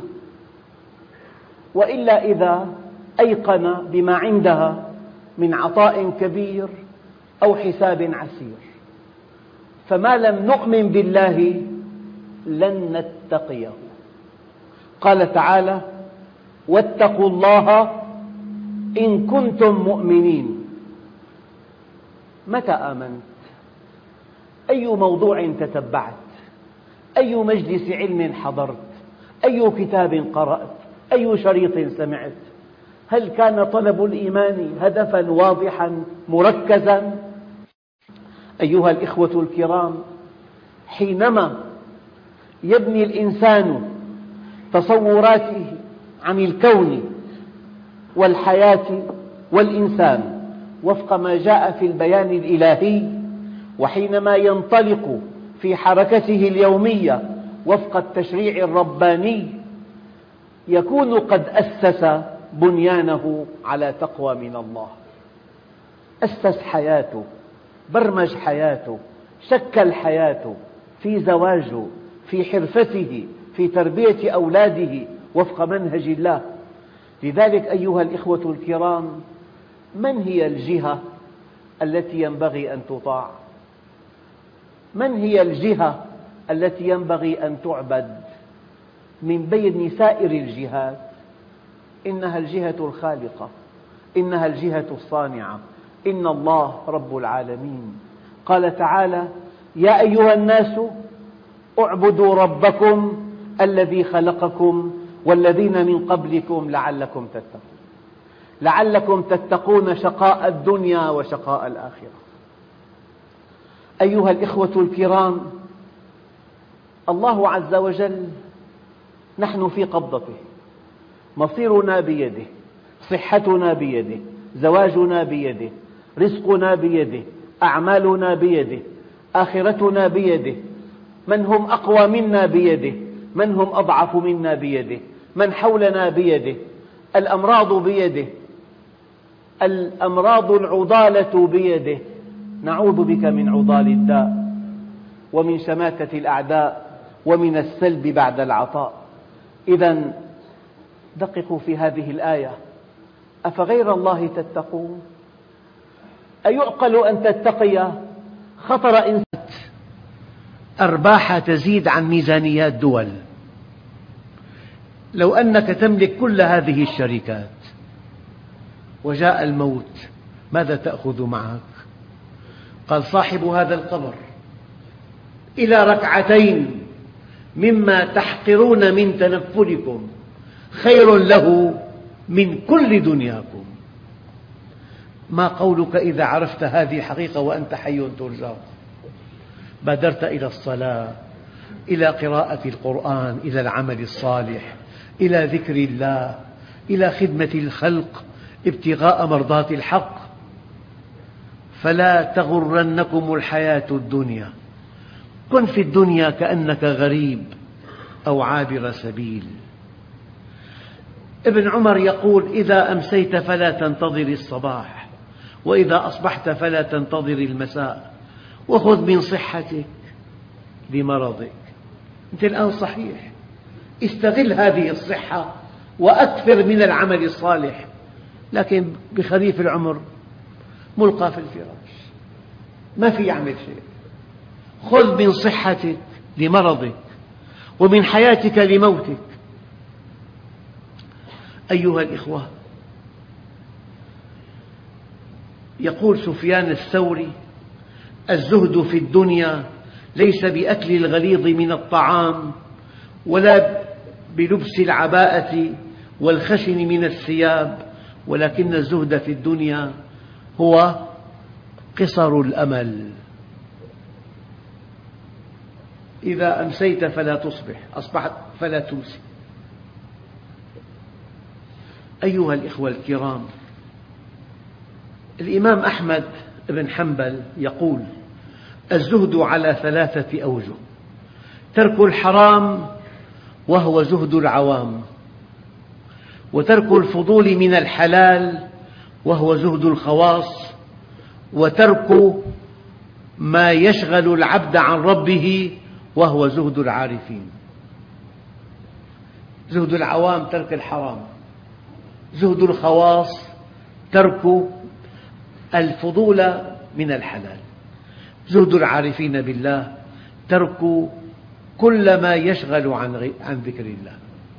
وإلا إذا أيقن بما عندها من عطاء كبير أو حساب عسير. فما لم نؤمن بالله لن نتقيه. قال تعالى: واتقوا الله إن كنتم مؤمنين. متى آمنت؟ أي موضوع تتبعت؟ أي مجلس علم حضرت؟ أي كتاب قرأت؟ أي شريط سمعت؟ هل كان طلب الإيمان هدفا واضحا مركزا؟ أيها الإخوة الكرام، حينما يبني الإنسان تصوراته عن الكون والحياة والإنسان وفق ما جاء في البيان الإلهي، وحينما ينطلق في حركته اليومية وفق التشريع الرباني، يكون قد أسس بنيانه على تقوى من الله. أسس حياته، برمج حياته، شكل حياته في زواجه، في حرفته، في تربية أولاده وفق منهج الله. لذلك أيها الإخوة الكرام، من هي الجهة التي ينبغي أن تطاع؟ من هي الجهة التي ينبغي أن تعبد من بين سائر الجهات؟ إنها الجهة الخالقة، إنها الجهة الصانعة، إن الله رب العالمين. قال تعالى: يا أيها الناس اعبدوا ربكم الذي خلقكم والذين من قبلكم لعلكم تتقون. لعلكم تتقون شقاء الدنيا وشقاء الآخرة. أيها الإخوة الكرام، الله عز وجل نحن في قبضته، مصيرنا بيده، صحتنا بيده، زواجنا بيده، رزقنا بيده، أعمالنا بيده، آخرتنا بيده، من هم أقوى منا بيده، من هم أضعف منا بيده، من حولنا بيده، الأمراض بيده، الأمراض العضالة بيده، نعوذ بك من عضال الداء ومن شماتة الأعداء ومن السلب بعد العطاء. إذن دققوا في هذه الآية: أفغير الله تتقون؟ أيعقل أن تتقي خطر إنسان؟ أرباح تزيد عن ميزانيات دول. لو أنك تملك كل هذه الشركات وجاء الموت ماذا تأخذ معك؟ قال صاحب هذا القبر: إلى ركعتين مما تحقرون من تنفلكم خير له من كل دنياكم. ما قولك إذا عرفت هذه الحقيقة وأنت حي ترجى؟ بادرت إلى الصلاة، إلى قراءة القرآن، إلى العمل الصالح، إلى ذكر الله، إلى خدمة الخلق ابتغاء مرضات الحق. فلا تغرنكم الحياة الدنيا، كن في الدنيا كأنك غريب أو عابر سبيل. ابن عمر يقول: إذا أمسيت فلا تنتظر الصباح، وإذا أصبحت فلا تنتظر المساء، وخذ من صحتك لمرضك. أنت الآن صحيح، استغل هذه الصحة وأكثر من العمل الصالح، لكن بخريف العمر ملقى في الفراش ما في يعمل شيء. خذ من صحتك لمرضك ومن حياتك لموتك. أيها الإخوة، يقول سفيان الثوري: الزهد في الدنيا ليس بأكل الغليظ من الطعام، ولا بلبس العباءة والخشن من الثياب، ولكن الزهد في الدنيا هو قصر الأمل. إذا أمسيت فلا تصبح، أصبحت فلا تمسي. أيها الإخوة الكرام، الإمام أحمد بن حنبل يقول: الزهد على 3 أوجه: ترك الحرام وهو زهد العوام، وترك الفضول من الحلال وهو زهد الخواص، وترك ما يشغل العبد عن ربه وهو زهد العارفين. زهد العوام ترك الحرام، زهد الخواص ترك الفضول من الحلال، زهد العارفين بالله ترك كل ما يشغل عن ذكر الله.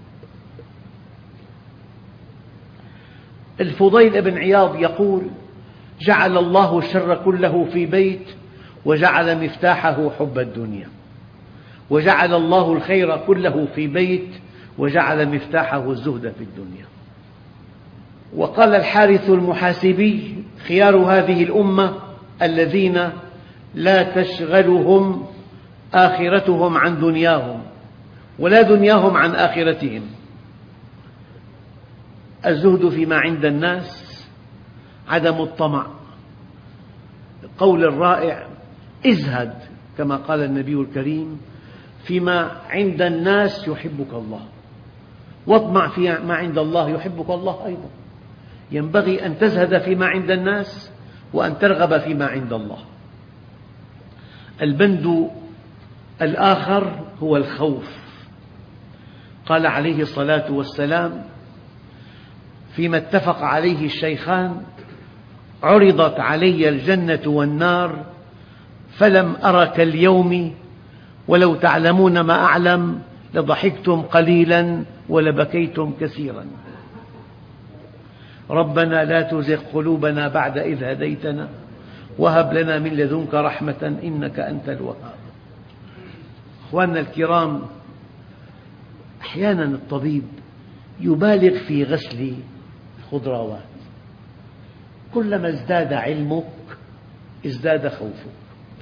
الفضيل بن عياض يقول: جعل الله الشر كله في بيت، وجعل مفتاحه حب الدنيا، وجعل الله الخير كله في بيت، وجعل مفتاحه الزهد في الدنيا. وقال الحارث المحاسبي: خيار هذه الأمة الذين لا تشغلهم آخرتهم عن دنياهم، ولا دنياهم عن آخرتهم. الزهد فيما عند الناس، عدم الطمع. القول الرائع: ازهد كما قال النبي الكريم: فيما عند الناس يحبك الله، واطمع فيما عند الله يحبك الله أيضا. ينبغي أن تزهد فيما عند الناس وأن ترغب فيما عند الله. البند الآخر هو الخوف. قال عليه الصلاة والسلام فيما اتفق عليه الشيخان: عرضت علي الجنة والنار فلم أر كاليوم، ولو تعلمون ما أعلم لضحكتم قليلا ولبكيتم كثيرا. ربنا لا تزغ قلوبنا بعد إذ هديتنا وهب لنا من لدنك رحمة إنك أنت الوهاب. أخواننا الكرام، أحيانا الطبيب يبالغ في غسل الخضروات. كلما ازداد علمك ازداد خوفك،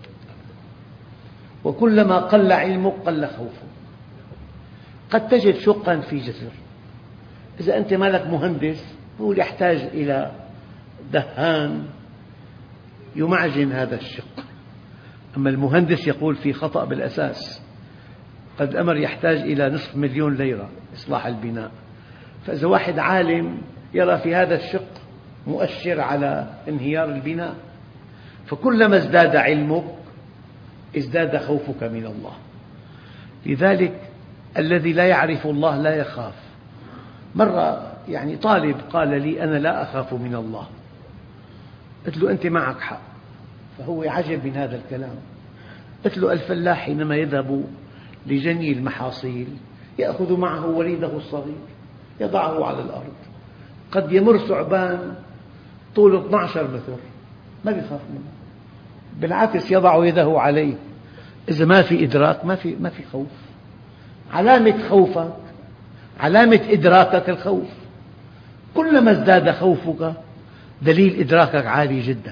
وكلما قل علمك قل خوفك. قد تجد شقا في جسر، إذا أنت ما لك مهندس يقول يحتاج إلى دهان يمعجن هذا الشق، أما المهندس يقول في خطأ بالأساس، قد الأمر يحتاج إلى $500,000 ليرة إصلاح البناء. فإذا واحد عالم يرى في هذا الشق مؤشر على انهيار البناء، فكلما ازداد علمك ازداد خوفك من الله. لذلك الذي لا يعرف الله لا يخاف. مرة طالب قال لي: أنا لا أخاف من الله. قلت له: أنت معك حق. فهو عجب من هذا الكلام. قلت له: الفلاح حينما يذهب لجني المحاصيل يأخذ معه وليده الصغير يضعه على الأرض، قد يمر ثعبان طوله 12 متر ما يخاف منه، بالعكس يضع يده عليه. إذا ما في إدراك ما في خوف. علامة خوفك، علامة إدراكك الخوف. كلما ازداد خوفك دليل إدراكك عالي جدا.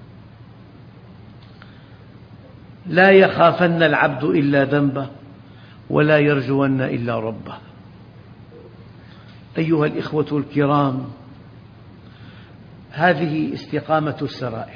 لا يخافن العبد إلا ذنبه ولا يرجون إلا ربه. أيها الإخوة الكرام، هذه استقامة السرائر،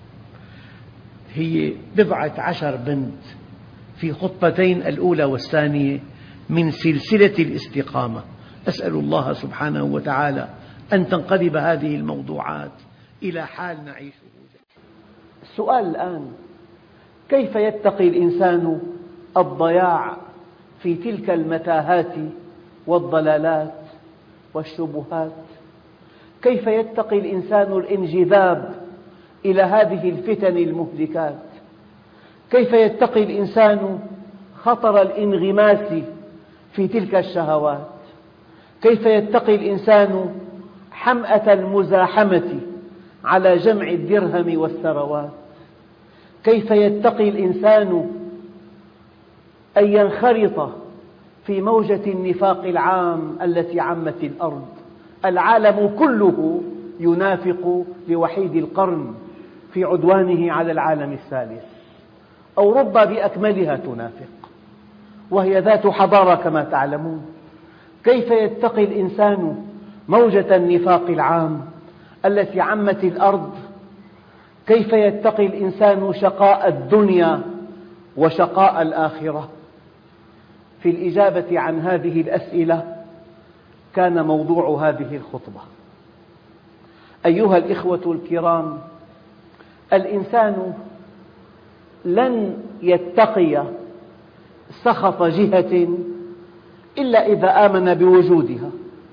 هي 14 بند في خطبتين الأولى والثانية من سلسلة الاستقامة. أسأل الله سبحانه وتعالى أن تنقلب هذه الموضوعات إلى حال نعيشه. السؤال الآن: كيف يتقي الإنسان الضياع في تلك المتاهات والضلالات والشبهات؟ كيف يتقي الإنسان الانجذاب إلى هذه الفتن المهلكات؟ كيف يتقي الإنسان خطر الانغماس في تلك الشهوات؟ كيف يتقي الإنسان حمأة المزاحمة على جمع الدرهم والثروات؟ كيف يتقي الإنسان أن ينخرط في موجة النفاق العام التي عمت الأرض؟ العالم كله ينافق لوحيد القرن في عدوانه على العالم الثالث. أوروبا بأكملها تنافق، وهي ذات حضارة كما تعلمون. كيف يتقي الإنسان موجة النفاق العام التي عمت الأرض؟ كيف يتقي الإنسان شقاء الدنيا وشقاء الآخرة؟ في الإجابة عن هذه الأسئلة كان موضوع هذه الخطبة. أيها الإخوة الكرام، الإنسان لن يتقي سخط جهة إلا إذا آمن بوجودها،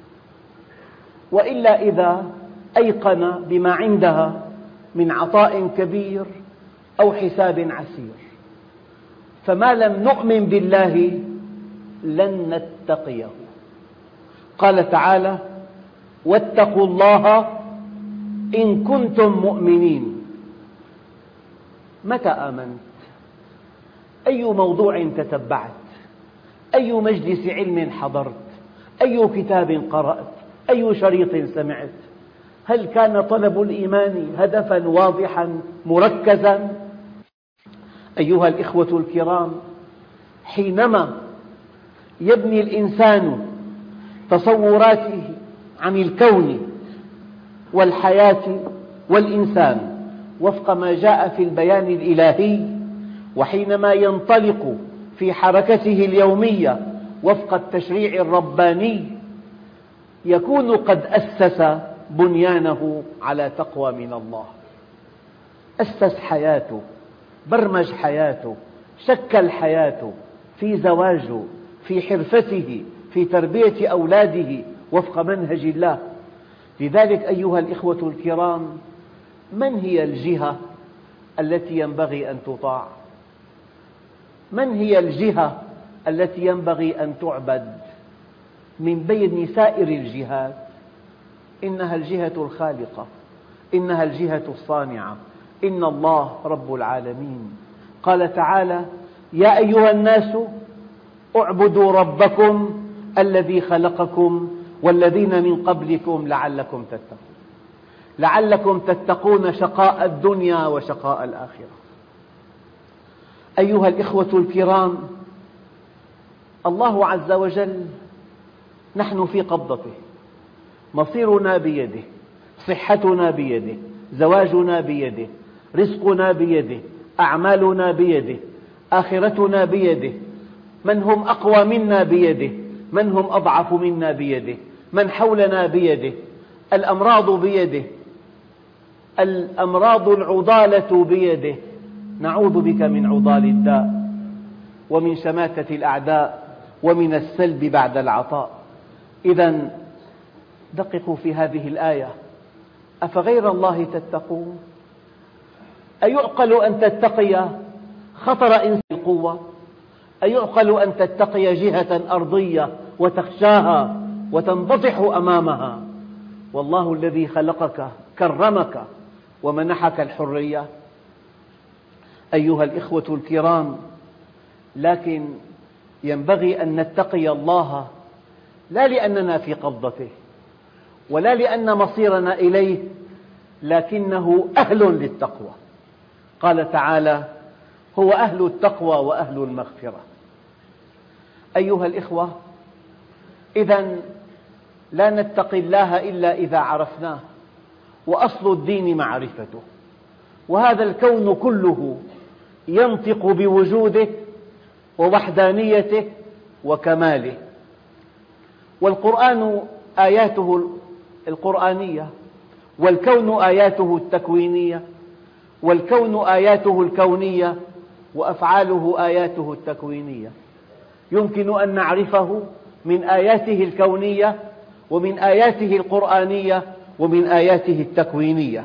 وإلا إذا أيقن بما عندها من عطاء كبير أو حساب عسير. فما لم نؤمن بالله لن نتقيه. قال تعالى: واتقوا الله إن كنتم مؤمنين. متى آمنت؟ أي موضوع تتبعت؟ أي مجلس علم حضرت؟ أي كتاب قرأت؟ أي شريط سمعت؟ هل كان طلب الإيمان هدفا واضحا مركزا؟ أيها الإخوة الكرام، حينما يبني الإنسان تصوراته عن الكون والحياة والإنسان وفق ما جاء في البيان الإلهي، وحينما ينطلق في حركته اليومية وفق التشريع الرباني، يكون قد أسس بنيانه على تقوى من الله. أسس حياته، برمج حياته، شكل حياته في زواجه، في حرفته، في تربية أولاده وفق منهج الله. لذلك أيها الإخوة الكرام، من هي الجهة التي ينبغي أن تطاع؟ من هي الجهة التي ينبغي أن تعبد من بين سائر الجهات؟ إنها الجهة الخالقة، إنها الجهة الصانعة، إن الله رب العالمين. قال تعالى: يا أيها الناس اعبدوا ربكم الذي خلقكم والذين من قبلكم لعلكم تتقون. لعلكم تتقون شقاء الدنيا وشقاء الآخرة. أيها الإخوة الكرام، الله عز وجل نحن في قبضته، مصيرنا بيده، صحتنا بيده، زواجنا بيده، رزقنا بيده، أعمالنا بيده، آخرتنا بيده. من هم أقوى منا بيده، من هم أضعف منا بيده، من حولنا بيده. الأمراض بيده، الأمراض العضالة بيده. نعوذ بك من عضال الداء ومن شماتة الأعداء ومن السلب بعد العطاء. إذن دققوا في هذه الآية: أفغير الله تتقون؟ أيعقل أن تتقي خطر إنس القوة؟ أيعقل أن تتقي جهة أرضية وتخشاها وتنبطح أمامها، والله الذي خلقك كرمك ومنحك الحرية؟ أيها الإخوة الكرام، لكن ينبغي أن نتقي الله لا لأننا في قبضته ولا لأن مصيرنا إليه، لكنه أهل للتقوى. قال تعالى: هو أهل التقوى وأهل المغفرة. أيها الإخوة، إذن لا نتقي الله إلا إذا عرفناه، وأصل الدين معرفته، وهذا الكون كله ينطق بوجوده ووحدانيته وكماله، والقرآن آياته القرآنية، والكون آياته التكوينية، والكون آياته الكونية، وأفعاله آياته التكوينية. يمكن أن نعرفه من آياته الكونية ومن آياته القرآنية ومن آياته التكوينية.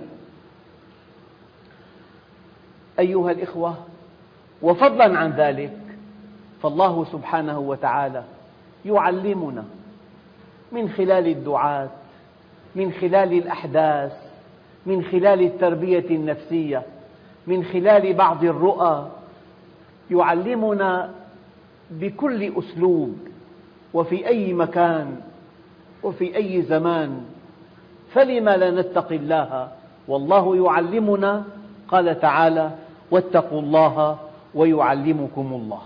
أيها الإخوة، وفضلا عن ذلك فالله سبحانه وتعالى يعلمنا من خلال الدعاة، من خلال الأحداث، من خلال التربية النفسية، من خلال بعض الرؤى، يعلمنا بكل أسلوب وفي أي مكان وفي أي زمان. فلم لا نتقي الله والله يعلمنا؟ قال تعالى: واتقوا الله ويعلمكم الله.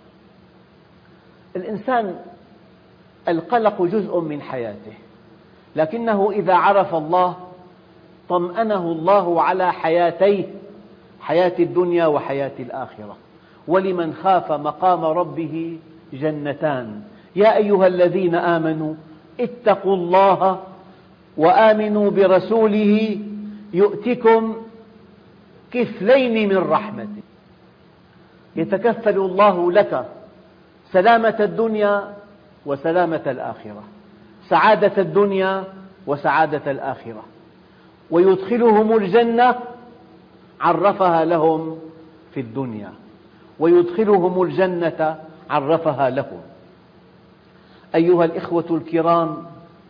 الإنسان القلق جزء من حياته، لكنه إذا عرف الله طمأنه الله على حياتيه، حياة الدنيا وحياة الآخرة. ولمن خاف مقام ربه جنتان: يا أيها الذين آمنوا اتقوا الله وآمنوا برسوله يؤتكم كفلين من رحمته. يتكفل الله لك سلامة الدنيا وسلامة الآخرة، سعادة الدنيا وسعادة الآخرة، ويدخلهم الجنة عرفها لهم في الدنيا، ويدخلهم الجنة عرفها لهم. أيها الإخوة الكرام،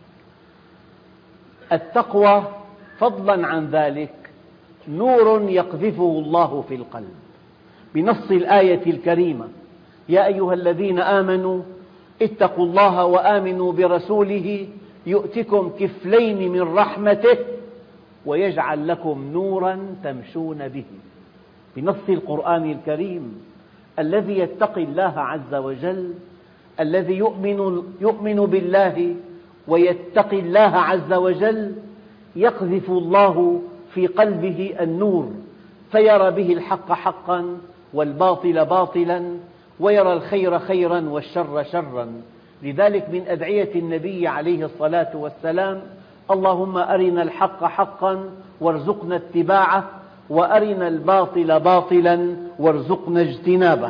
التقوى فضلا عن ذلك نور يقذفه الله في القلب بنص الآية الكريمة: يا أيها الذين آمنوا اتقوا الله وآمنوا برسوله يؤتكم كفلين من رحمته ويجعل لكم نورا تمشون به. بنص القرآن الكريم، الذي يتقي الله عز وجل، الذي يؤمن بالله ويتقي الله عز وجل، يقذف الله في قلبه النور، فيرى به الحق حقا والباطل باطلا، ويرى الخير خيرا والشر شرا. لذلك من أدعية النبي عليه الصلاة والسلام: اللهم أرنا الحق حقا وارزقنا اتباعه، وأرنا الباطل باطلا وارزقنا اجتنابه.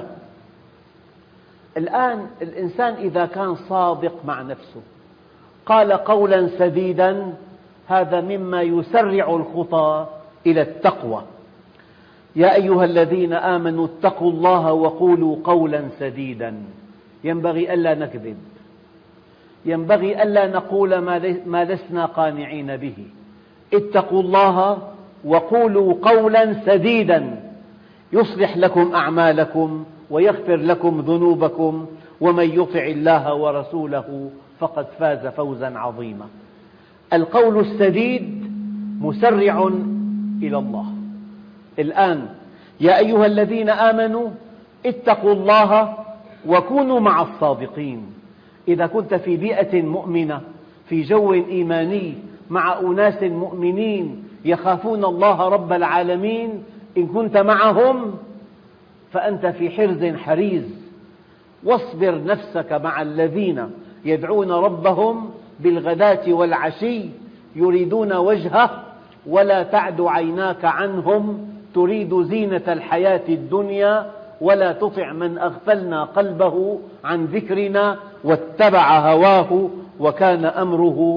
الآن الإنسان إذا كان صادق مع نفسه، قال قولا سديدا، هذا مما يسرع الخطى إلى التقوى. يا أيها الذين آمنوا اتقوا الله وقولوا قولا سديدا. ينبغي ألا نكذب، ينبغي ألا نقول ما لسنا قانعين به. اتقوا الله وقولوا قولا سديدا يصلح لكم أعمالكم ويغفر لكم ذنوبكم، ومن يطع الله ورسوله فقد فاز فوزا عظيما. القول السديد مسرع إلى الله. الآن يا أيها الذين آمنوا اتقوا الله وكونوا مع الصادقين. إذا كنت في بيئة مؤمنة، في جو إيماني، مع أناس مؤمنين يخافون الله رب العالمين، إن كنت معهم فأنت في حرز حريز. واصبر نفسك مع الذين يدعون ربهم بالغداة والعشي يريدون وجهه ولا تعد عيناك عنهم تريد زينة الحياة الدنيا ولا تطع من أغفلنا قلبه عن ذكرنا واتبع هواه وكان أمره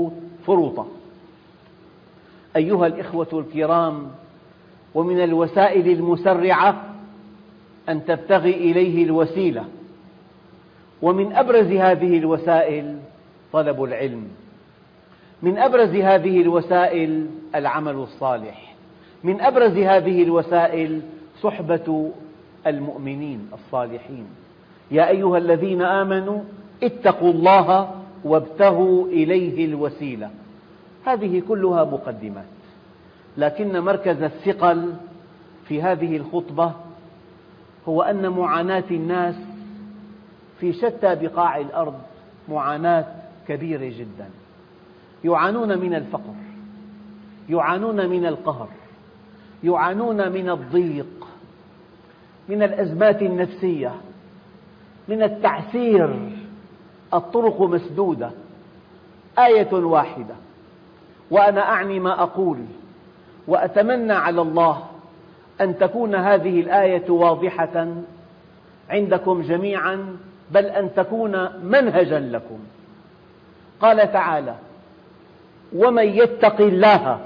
فرط. أيها الإخوة الكرام، ومن الوسائل المسرعة أن تبتغي إليه الوسيلة، ومن أبرز هذه الوسائل طلب العلم، من أبرز هذه الوسائل العمل الصالح، من أبرز هذه الوسائل صحبة المؤمنين الصالحين. يا أيها الذين آمنوا اتقوا الله وابتغوا إليه الوسيلة. هذه كلها مقدمات، لكن مركز الثقل في هذه الخطبة هو أن معاناة الناس في شتى بقاع الأرض معاناة كبيرة جدا. يعانون من الفقر، يعانون من القهر، يعانون من الضيق، من الأزمات النفسية، من التعسير. الطرق مسدودة. آية واحدة، وأنا أعني ما أقول، وأتمنى على الله أن تكون هذه الآية واضحة عندكم جميعا، بل أن تكون منهجا لكم. قال تعالى: ومن يتق الله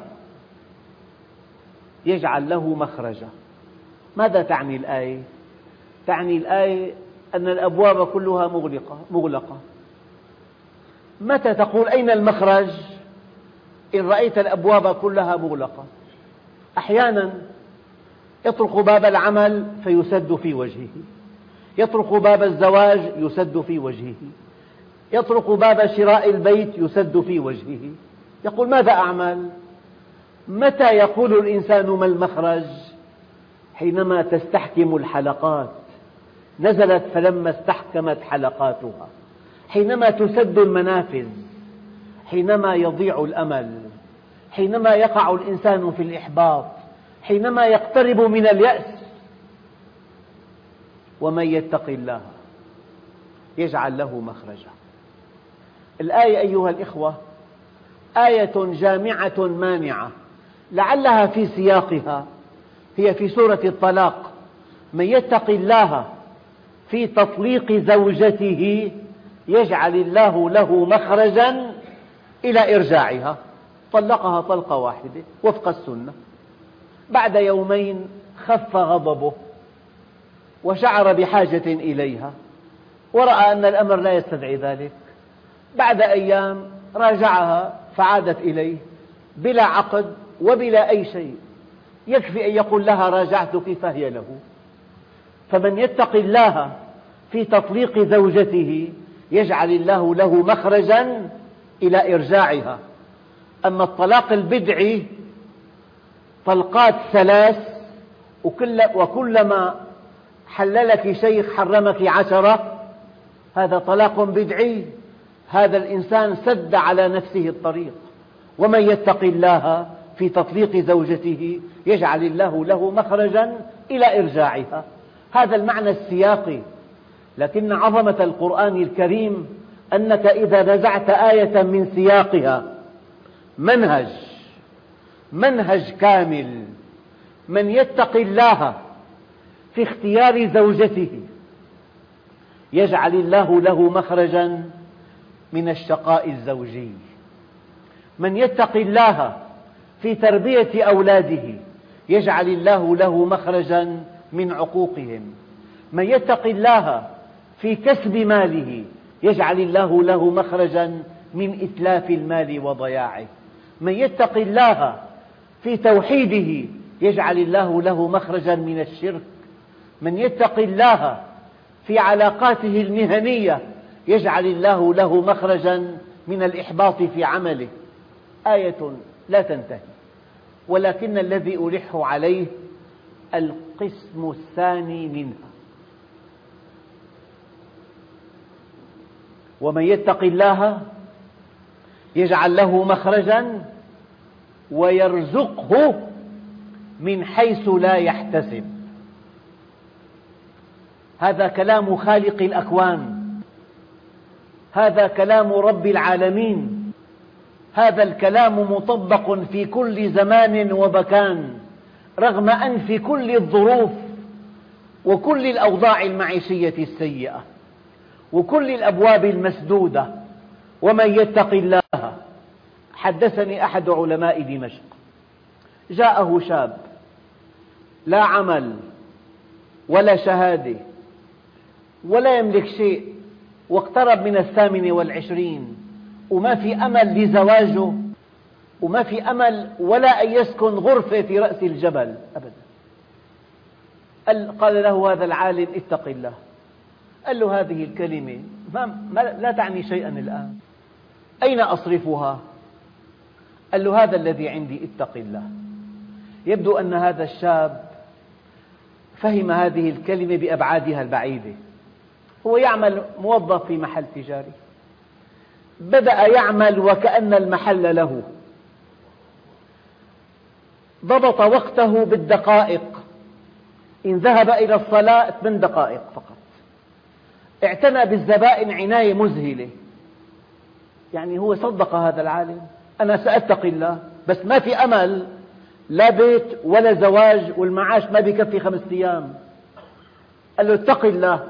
يجعل له مخرجا. ماذا تعني الآية؟ تعني الآية أن الأبواب كلها مغلقة. متى تقول أين المخرج؟ إن رأيت الأبواب كلها مغلقة. أحيانا يطرق باب العمل فيسد في وجهه، يطرق باب الزواج يسد في وجهه، يطرق باب شراء البيت يسد في وجهه. يقول: ماذا أعمل؟ متى يقول الإنسان ما المخرج؟ حينما تستحكم الحلقات. نزلت فلما استحكمت حلقاتها. حينما تسد المنافذ، حينما يضيع الأمل، حينما يقع الإنسان في الإحباط، حينما يقترب من اليأس. ومن يتق الله يجعل له مخرجا. الآية أيها الإخوة آية جامعة مانعة، لعلها في سياقها هي في سورة الطلاق: من يتق الله في تطليق زوجته يجعل الله له مخرجا إلى إرجاعها. طلقها طلقة واحدة وفق السنة. بعد يومين خف غضبه وشعر بحاجة إليها، ورأى أن الأمر لا يستدعي ذلك. بعد أيام راجعها فعادت إليه بلا عقد وبلا أي شيء، يكفي أن يقول لها راجعتك فهي له. فمن يتق الله في تطليق زوجته يجعل الله له مخرجا إلى إرجاعها. أما الطلاق البدعي طلقات 3، وكلما حللك شيخ حرمك 10، هذا طلاق بدعي. هذا الإنسان سد على نفسه الطريق. ومن يتق الله في تطليق زوجته يجعل الله له مخرجا إلى إرجاعها. هذا المعنى السياقي. لكن عظمة القرآن الكريم أنك إذا نزعت آية من سياقها منهج كامل. من يتق الله في اختيار زوجته يجعل الله له مخرجا من الشقاء الزوجي. من يتق الله في تربية أولاده يجعل الله له مخرجا من عقوقهم. من يتق الله في كسب ماله يجعل الله له مخرجا من إتلاف المال وضياعه. من يتق الله في توحيده يجعل الله له مخرجا من الشرك. من يتق الله في علاقاته المهنية يجعل الله له مخرجا من الإحباط في عمله. آية لا تنتهي، ولكن الذي ألح عليه القسم الثاني منها. ومن يتق الله يجعل له مخرجا ويرزقه من حيث لا يحتسب. هذا كلام خالق الأكوان، هذا كلام رب العالمين، هذا الكلام مطبق في كل زمان ومكان، رغم أنف كل الظروف وكل الأوضاع المعيشية السيئة وكل الأبواب المسدودة. ومن يتق الله حدثني أحد علماء دمشق، جاءه شاب لا عمل ولا شهادة ولا يملك شيء، واقترب من 28 وما في أمل لزواجه وما في أمل ولا أن يسكن غرفة في رأس الجبل أبدا. قال له هذا العالم: اتق الله. قال له: هذه الكلمة لا تعني شيئا الآن، أين أصرفها؟ قال له: هذا الذي عندي، اتق الله. يبدو أن هذا الشاب فهم هذه الكلمة بأبعادها البعيدة. هو يعمل موظف في محل تجاري، بدأ يعمل وكأن المحل له، ضبط وقته بالدقائق، إن ذهب إلى الصلاة 8 دقائق فقط، اعتنى بالزبائن عناية مذهلة. يعني هو صدق هذا العالم: أنا سأتقي الله، بس ما في أمل، لا بيت ولا زواج، والمعاش ما بيكفي 5 أيام. قال له: اتق الله.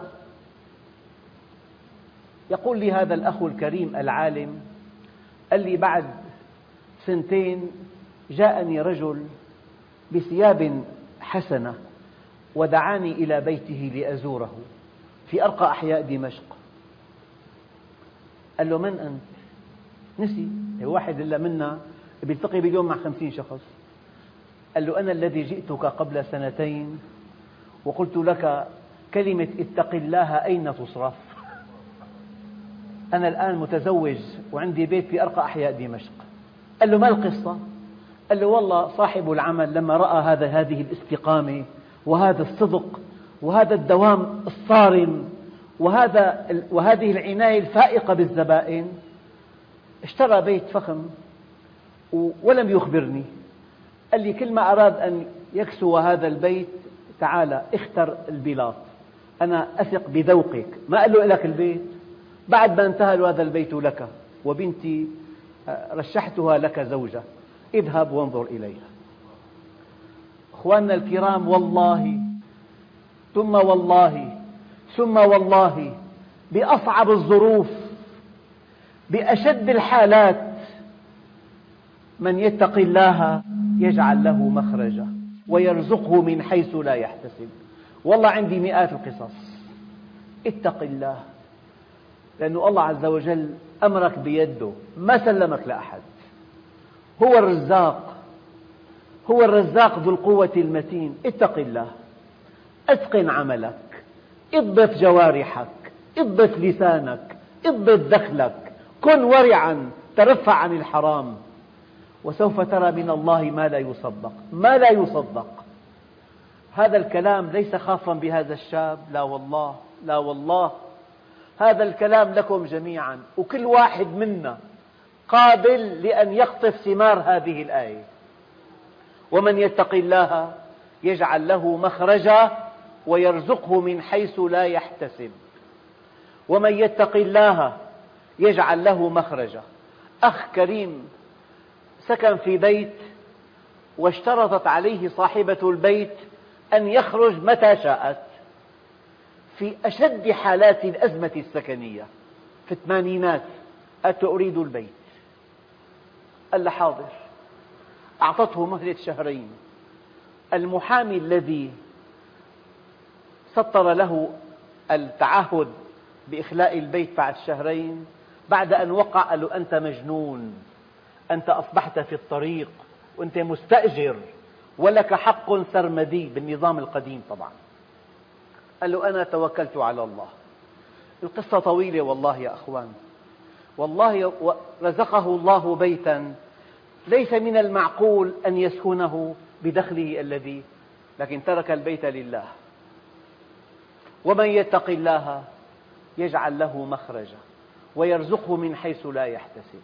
يقول لي هذا الأخ الكريم العالم، قال لي: بعد 2 جاءني رجل بثياب حسنة ودعاني إلى بيته لأزوره في أرقى أحياء دمشق. قال له: من أنت؟ نسي، واحد إلا منا بيلتقي باليوم مع 50 شخص. قال له: أنا الذي جئتك قبل 2 وقلت لك كلمة اتق الله أين تصرف؟ أنا الآن متزوج وعندي بيت في أرقى أحياء دمشق. قال له: ما القصة؟ قال له: والله صاحب العمل لما رأى هذه الاستقامة وهذا الصدق وهذا الدوام الصارم وهذه العناية الفائقة بالزبائن، اشترى بيت فخم ولم يخبرني. قال لي: كل ما أراد أن يكسو هذا البيت: تعال اختر البلاط، أنا أثق بذوقك. ما قال له: لك البيت، بعد ما انتهى هذا البيت لك، وبنتي رشحتها لك زوجة، اذهب وانظر إليها. أخواننا الكرام، والله ثم والله ثم والله، بأصعب الظروف، بأشد الحالات، من يتق الله يجعل له مخرجا ويرزقه من حيث لا يحتسب. والله عندي مئات القصص. اتق الله، لأن الله عز وجل أمرك بيده، ما سلمك لأحد. هو الرزاق، هو الرزاق ذو القوة المتين. اتق الله، أتقن عملك، اضبط جوارحك، اضبط لسانك، اضبط دخلك، كن ورعا، ترفع عن الحرام، وسوف ترى من الله ما لا يصدق، ما لا يصدق. هذا الكلام ليس خاصا بهذا الشاب، لا والله، لا والله، هذا الكلام لكم جميعا، وكل واحد منا قابل لأن يقطف ثمار هذه الآية. ومن يتق الله يجعل له مخرجا ويرزقه من حيث لا يحتسب. ومن يتق الله يجعل له مخرجا. أخ كريم سكن في بيت، واشترطت عليه صاحبة البيت أن يخرج متى شاءت في أشد حالات الأزمة السكنية في الثمانينات. قالت له: أريد البيت. قال له: حاضر. أعطته مهلة 2 شهر. المحامي الذي سطر له التعهد بإخلاء البيت بعد 2 شهر، بعد أن وقع قال له: أنت مجنون، أنت أصبحت في الطريق وأنت مستأجر ولك حق سرمدي بالنظام القديم طبعا. قال له: أنا توكلت على الله. القصة طويلة والله يا أخوان. والله رزقه الله بيتا ليس من المعقول أن يسكنه بدخله الذي، لكن ترك البيت لله. ومن يتق الله يجعل له مخرجا ويرزقه من حيث لا يحتسب.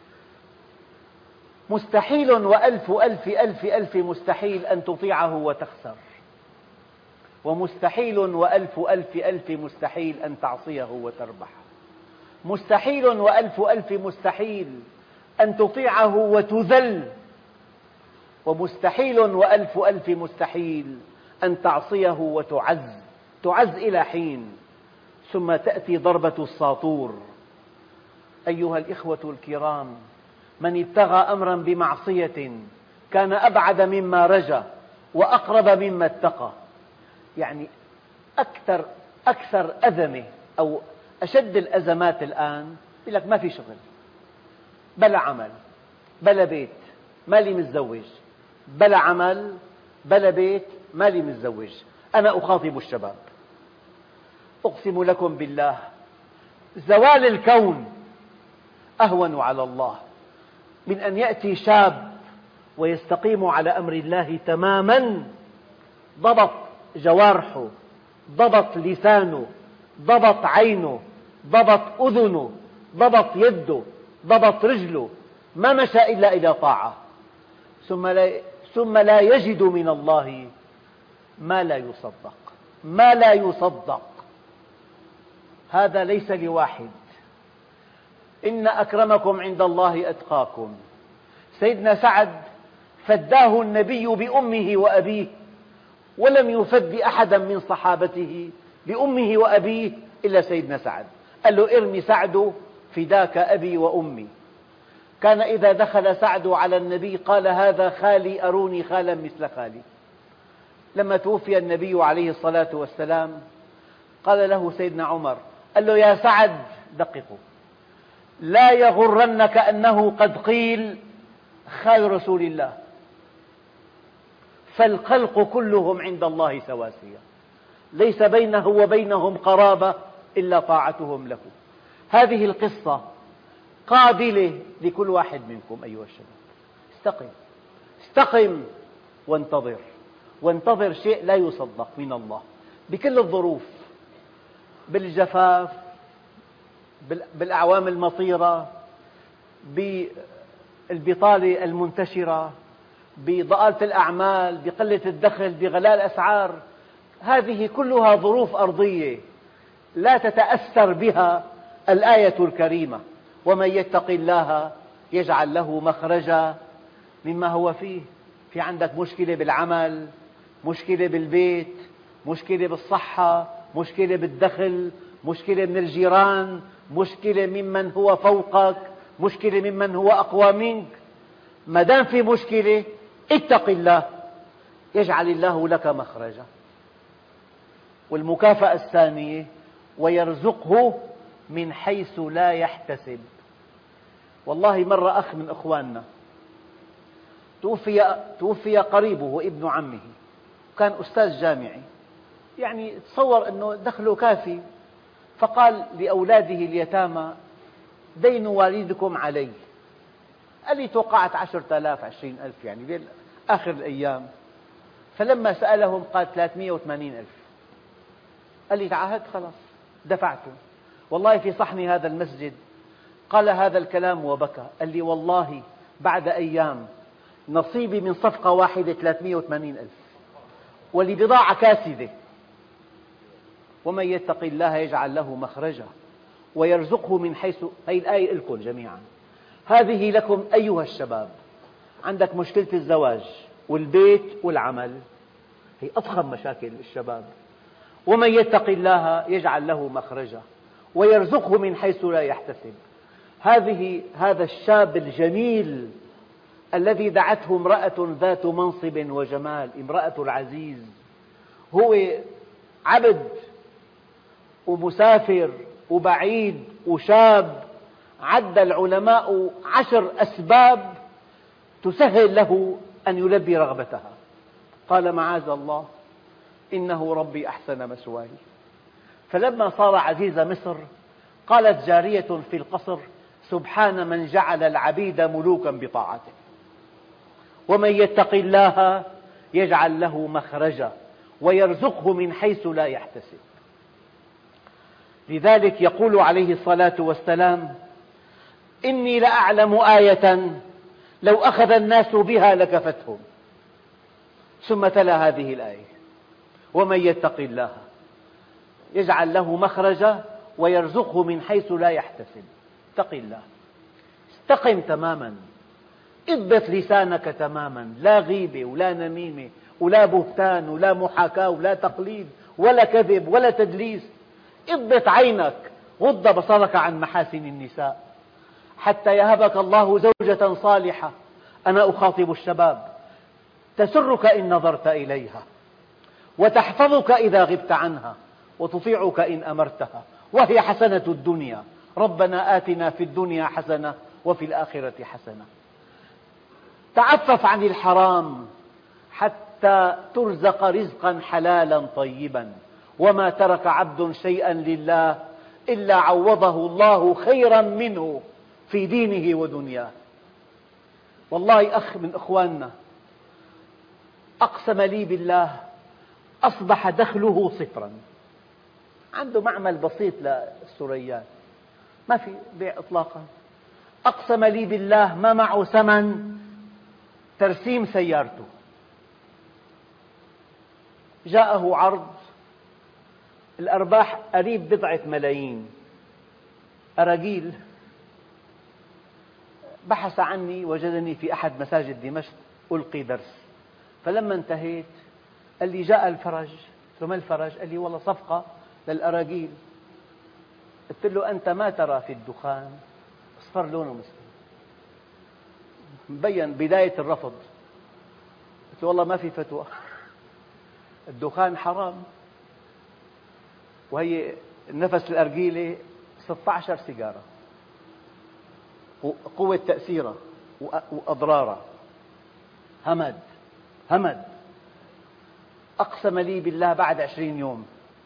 مستحيل وألف ألف ألف ألف مستحيل أن تطيعه وتخسر، ومستحيل وألف ألف ألف مستحيل أن تعصيه وتربح. مستحيل وألف ألف مستحيل أن تطيعه وتذل، ومستحيل وألف ألف مستحيل أن تعصيه وتعز، تعز إلى حين، ثم تأتي ضربة الساطور. أيها الإخوة الكرام، من ابتغى أمرا بمعصية كان أبعد مما رجا وأقرب مما اتقى. يعني أكثر أزمة أو أشد الأزمات الآن يقول لك ما في شغل، بلا عمل، بلا بيت، مالي متزوج، بلا عمل، بلا بيت، مالي متزوج. أنا أخاطب الشباب، أقسم لكم بالله زوال الكون أهون على الله من أن يأتي شاب ويستقيم على أمر الله تماما، ضبط جوارحه، ضبط لسانه، ضبط عينه، ضبط أذنه، ضبط يده، ضبط رجله، ما مشى إلا إلى طاعة، ثم لا يجد من الله ما لا يصدق، ما لا يصدق. هذا ليس لواحد، إن أكرمكم عند الله أتقاكم. سيدنا سعد فداه النبي بأمه وأبيه، ولم يفد أحدا من صحابته بأمه وأبيه إلا سيدنا سعد. قال له ارمي سعد فداك أبي وأمي. كان إذا دخل سعد على النبي قال هذا خالي أروني خالا مثل خالي. لما توفي النبي عليه الصلاة والسلام قال له سيدنا عمر، قال له يا سعد دققوا، لا يغرنك أنه قد قيل خال رسول الله، فالخلق كلهم عند الله سواسية، ليس بينه وبينهم قرابة إلا طاعتهم له. هذه القصة قابلة لكل واحد منكم أيها الشباب. استقم وانتظر شيء لا يصدق من الله بكل الظروف، بالجفاف، بالأعوام المطيرة، بالبطالة المنتشرة، بضآلة الأعمال، بقلة الدخل، بغلاء الأسعار. هذه كلها ظروف أرضية لا تتأثر بها الآية الكريمة: ومن يتق الله يجعل له مخرجا مما هو فيه. في عندك مشكلة بالعمل، مشكلة بالبيت، مشكلة بالصحة، مشكلة بالدخل، مشكلة من الجيران، مشكلة ممن هو فوقك، مشكلة ممن هو أقوى منك. ما دام في مشكلة اتق الله يجعل الله لك مخرجا. والمكافأة الثانية: ويرزقه من حيث لا يحتسب. والله مرة أخ من إخواننا توفي قريبه ابن عمه، كان أستاذ جامعي، يعني تصور أنه دخله كافي، فقال لأولاده اليتامى: دين والدكم علي. قال لي توقعت 10,000 20,000 يعني آخر الأيام. فلما سألهم قال 380,000. قال لي تعهدت خلاص دفعته. والله في صحن هذا المسجد قال هذا الكلام وبكى. قال لي والله بعد أيام نصيبي من صفقة واحدة 380,000 ولبضاعة كاسدة. ومن يتق الله يجعل له مخرجا ويرزقه من حيث. هذه الآية لكم جميعا، هذه لكم أيها الشباب. عندك مشكلة الزواج والبيت والعمل، هي أضخم مشاكل الشباب. ومن يتق الله يجعل له مخرجا ويرزقه من حيث لا يحتسب. هذا الشاب الجميل الذي دعته امرأة ذات منصب وجمال، امرأة العزيز، هو عبد ومسافر وبعيد وشاب. عد العلماء 10 أسباب تسهل له أن يلبي رغبتها. قال معاذ الله إنه ربي أحسن مثواي. فلما صار عزيز مصر قالت جارية في القصر: سبحان من جعل العبيد ملوكا بطاعته. ومن يتق الله يجعل له مخرجا ويرزقه من حيث لا يحتسب. لذلك يقول عليه الصلاة والسلام: إني لأعلم آية لو أخذ الناس بها لكفتهم. ثم تلا هذه الآية: ومن يتق الله يجعل له مخرجا ويرزقه من حيث لا يحتسب. اتق الله، استقم تماما، اضبط لسانك تماما، لا غيبة ولا نميمة ولا بهتان ولا محاكاة ولا تقليد ولا كذب ولا تدليس. اضبط عينك، غض بصرك عن محاسن النساء. حتى يهبك الله زوجة صالحة. أنا أخاطب الشباب: تسرك إن نظرت إليها، وتحفظك إذا غبت عنها، وتطيعك إن أمرتها، وهي حسنة الدنيا. ربنا آتنا في الدنيا حسنة وفي الآخرة حسنة. تعفف عن الحرام حتى ترزق رزقا حلالا طيبا. وما ترك عبد شيئا لله إلا عوضه الله خيرا منه في دينه ودنياه. والله أخ من إخواننا أقسم لي بالله أصبح دخله صفرا، عنده معمل بسيط للسريات، ما في بيع إطلاقا. أقسم لي بالله ما معه ثمن ترسيم سيارته. جاءه عرض الأرباح قريب بضعة ملايين، أراجيل. بحث عني، وجدني في أحد مساجد دمشق ألقي درس. فلما انتهيت قال لي: جاء الفرج. قلت له: ما الفرج؟ قال لي: والله صفقة للأراجيل. قلت له: أنت ما ترى في الدخان أصفر لونه مسلم، مبين بداية الرفض. قلت له: والله ما في فتوى، الدخان حرام. وهي النفس الأرجيلة 16 سيجارة، قوة تأثيرها وأضرارها همد. أقسم لي بالله بعد 20 يوم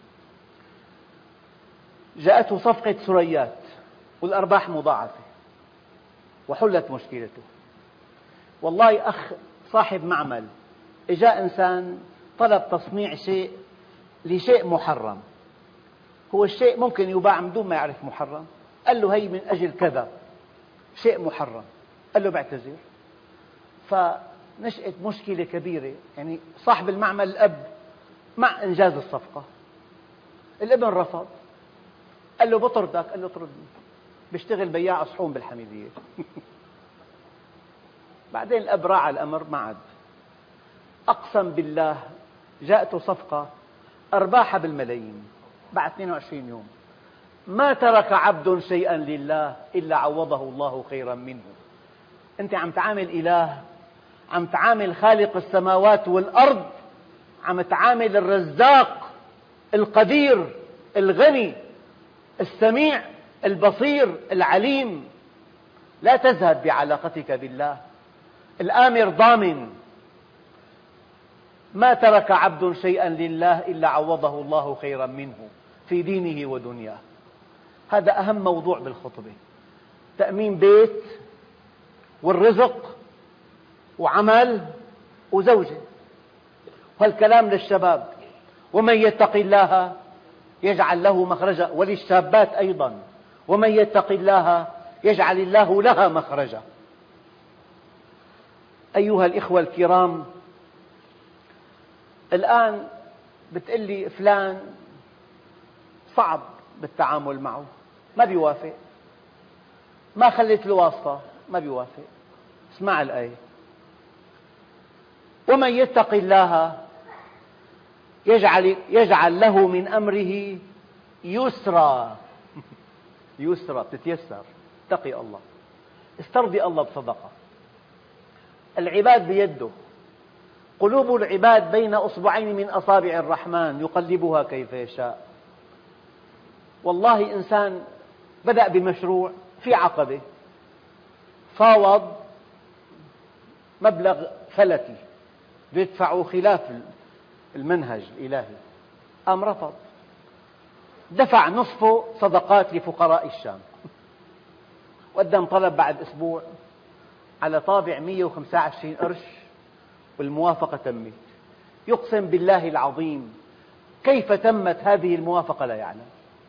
جاءته صفقة سريات والأرباح مضاعفة وحلت مشكلته. والله أخ صاحب معمل، جاء إنسان طلب تصنيع شيء لشيء محرم. هو الشيء ممكن يباع من دون ما يعرف محرم. قال له: هي من أجل كذا، شيء محرم. قال له: بعتذر. فنشأت مشكلة كبيرة. يعني صاحب المعمل الأب مع إنجاز الصفقة، الابن رفض. قال له: بطردك. قال له: طردني، بيشتغل بياع صحون بالحميدية. بعدين الأب راعى الأمر ما عاد. أقسم بالله جاءته صفقة أرباحها بالملايين بعد 22 يوم. ما ترك عبد شيئا لله إلا عوضه الله خيرا منه. أنت عم تعامل إله، عم تعامل خالق السماوات والأرض، عم تعامل الرزاق القدير الغني السميع البصير العليم. لا تزهد بعلاقتك بالله. الآمر ضامن. ما ترك عبد شيئا لله إلا عوضه الله خيرا منه في دينه ودنياه. هذا أهم موضوع بالخطبة: تأمين بيت والرزق وعمل وزوجة. وهالكلام للشباب: ومن يتق الله يجعل له مخرجا. وللشابات أيضا: ومن يتق الله يجعل الله لها مخرجا. أيها الإخوة الكرام، الآن بتقول لي فلان صعب بالتعامل معه، ما بيوافق، ما خليت له واسطة، ما بيوافق. اسمع الآية: ومن يتق الله يجعل له من أمره يسرا. يسرا بتتيسر. اتقي الله، استرضي الله بصدقة. العباد بيده، قلوب العباد بين أصبعين من أصابع الرحمن يقلبها كيف يشاء. والله إنسان بدأ بمشروع في عقبة، فاوض مبلغ فلكي يدفعه خلاف المنهج الإلهي، قام رفض، دفع نصفه صدقات لفقراء الشام، وقدم طلب بعد أسبوع على طابع 125 قرش والموافقة تمت. يقسم بالله العظيم كيف تمت هذه الموافقة لا يعلم.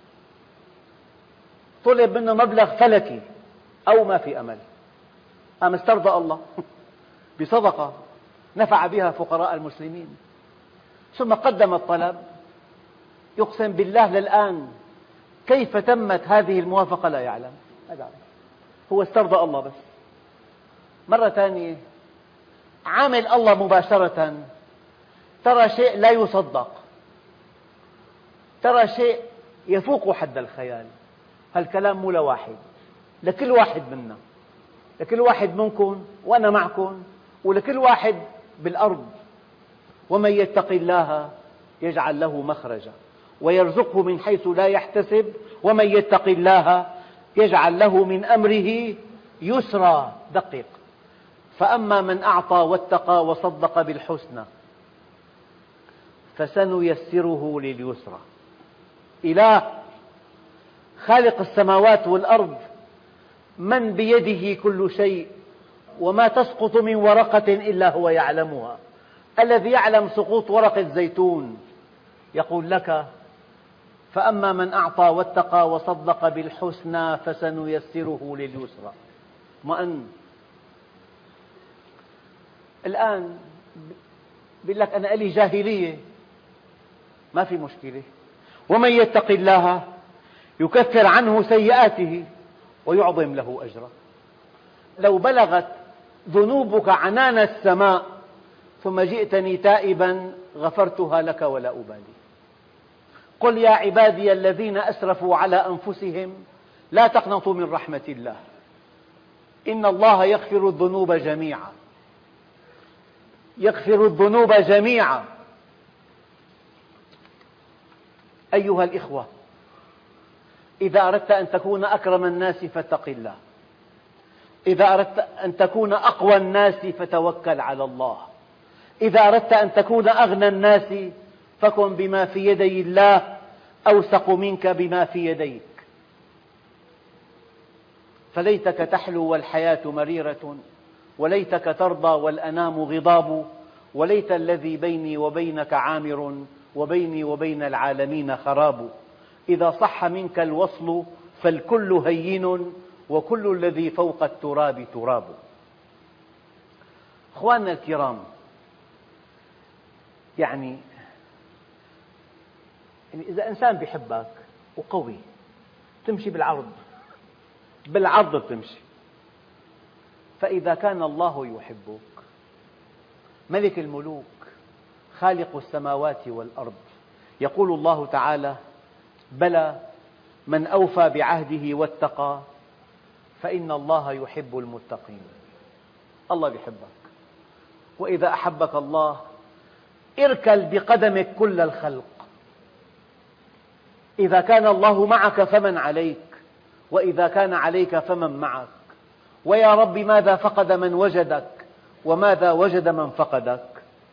طلب منه مبلغ فلكي أو ما في أمل، قام استرضى الله بصدقة نفع بها فقراء المسلمين، ثم قدم الطلب. يقسم بالله للآن كيف تمت هذه الموافقة لا يعلم. هو استرضى الله بس. مرة ثانية عامل الله مباشرة، ترى شيء لا يصدق، ترى شيء يفوق حد الخيال. هالكلام مو لواحد، لكل واحد منا، لكل واحد منكم وأنا معكم، ولكل واحد بالأرض. ومن يتق الله يجعل له مخرجا ويرزقه من حيث لا يحتسب ومن يتق الله يجعل له من أمره يسرا. دقق: فأما من أعطى واتقى وصدق بالحسنى فسنيسره لليسرى. إله خالق السماوات والأرض، من بيده كل شيء وما تسقط من ورقة إلا هو يعلمها، الذي يعلم سقوط ورق الزيتون، يقول لك: فأما من أعطى واتقى وصدق بالحسنى فسنيسره لليسرى. اطمئن. الآن بيقول لك: أنا لي جاهلية، ما في مشكلة. ومن يتق الله يكفر عنه سيئاته ويعظم له أجرا. لو بلغت ذنوبك عنان السماء ثم جئتني تائبا غفرتها لك ولا أبالي. قل يا عبادي الذين أسرفوا على أنفسهم لا تقنطوا من رحمة الله إن الله يغفر الذنوب جميعا، يغفر الذنوب جميعا. أيها الإخوة، إذا أردت أن تكون أكرم الناس فاتق الله، إذا أردت أن تكون أقوى الناس فتوكل على الله، إذا أردت أن تكون أغنى الناس فكن بما في يدي الله أوثق منك بما في يديك. فليتك تحلو والحياة مريرة، وليتك ترضى والأنام غضاب، وليت الذي بيني وبينك عامر وبيني وبين العالمين خراب. إذا صح منك الوصل فالكل هين وكل الذي فوق التراب تراب. أخواننا الكرام، يعني إذا إنسان بيحبك وقوي تمشي بالعرض بتمشي. فإذا كان الله يحبك، ملك الملوك خالق السماوات والأرض، يقول الله تعالى: بلى من أوفى بعهده واتقى فإن الله يحب المتقين. الله يحبك، وإذا أحبك الله اركل بقدمك كل الخلق. إذا كان الله معك فمن عليك، وإذا كان عليك فمن معك. ويا رب ماذا فقد من وجدك وماذا وجد من فقدك.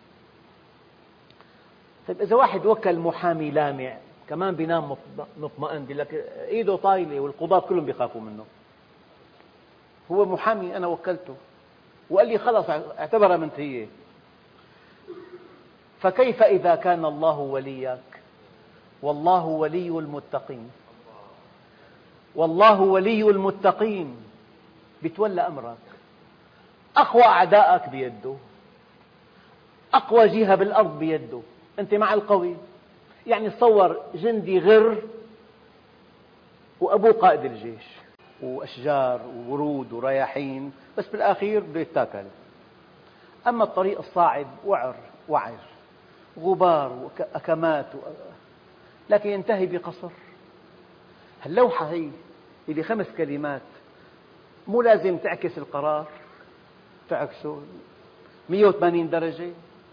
طيب إذا واحد وكل محامي لامع كمان بينام مطمئن، بيقول لك إيده طايلة والقضاة كلهم بيخافوا منه. هو محامي أنا وكلته وقال لي خلص اعتبرها منتهية. فكيف إذا كان الله وليك؟ والله ولي المتقين، والله ولي المتقين، بيتولى أمرك. أقوى أعدائك بيده، أقوى جهة بالأرض بيده. أنت مع القوي. يعني تصور جندي غر وأبوه قائد الجيش، وأشجار وورود ورياحين، بس بالأخير بده يتاكل. أما الطريق الصاعد وعر غبار وأكمات لكن ينتهي بقصر. اللوحة هي اللي 5 كلمات، مو لازم تعكس القرار، تعكسه 180 درجة.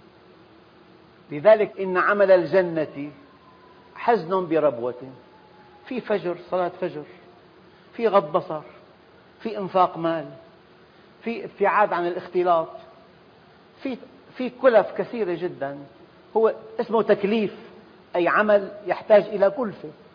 لذلك إن عمل الجنة حزن بربوة، في فجر، صلاة فجر، في غض بصر، في إنفاق مال، في ابتعاد عن الاختلاط، في كلف كثيرة جدا. هو اسمه تكليف، أي عمل يحتاج إلى كلفة.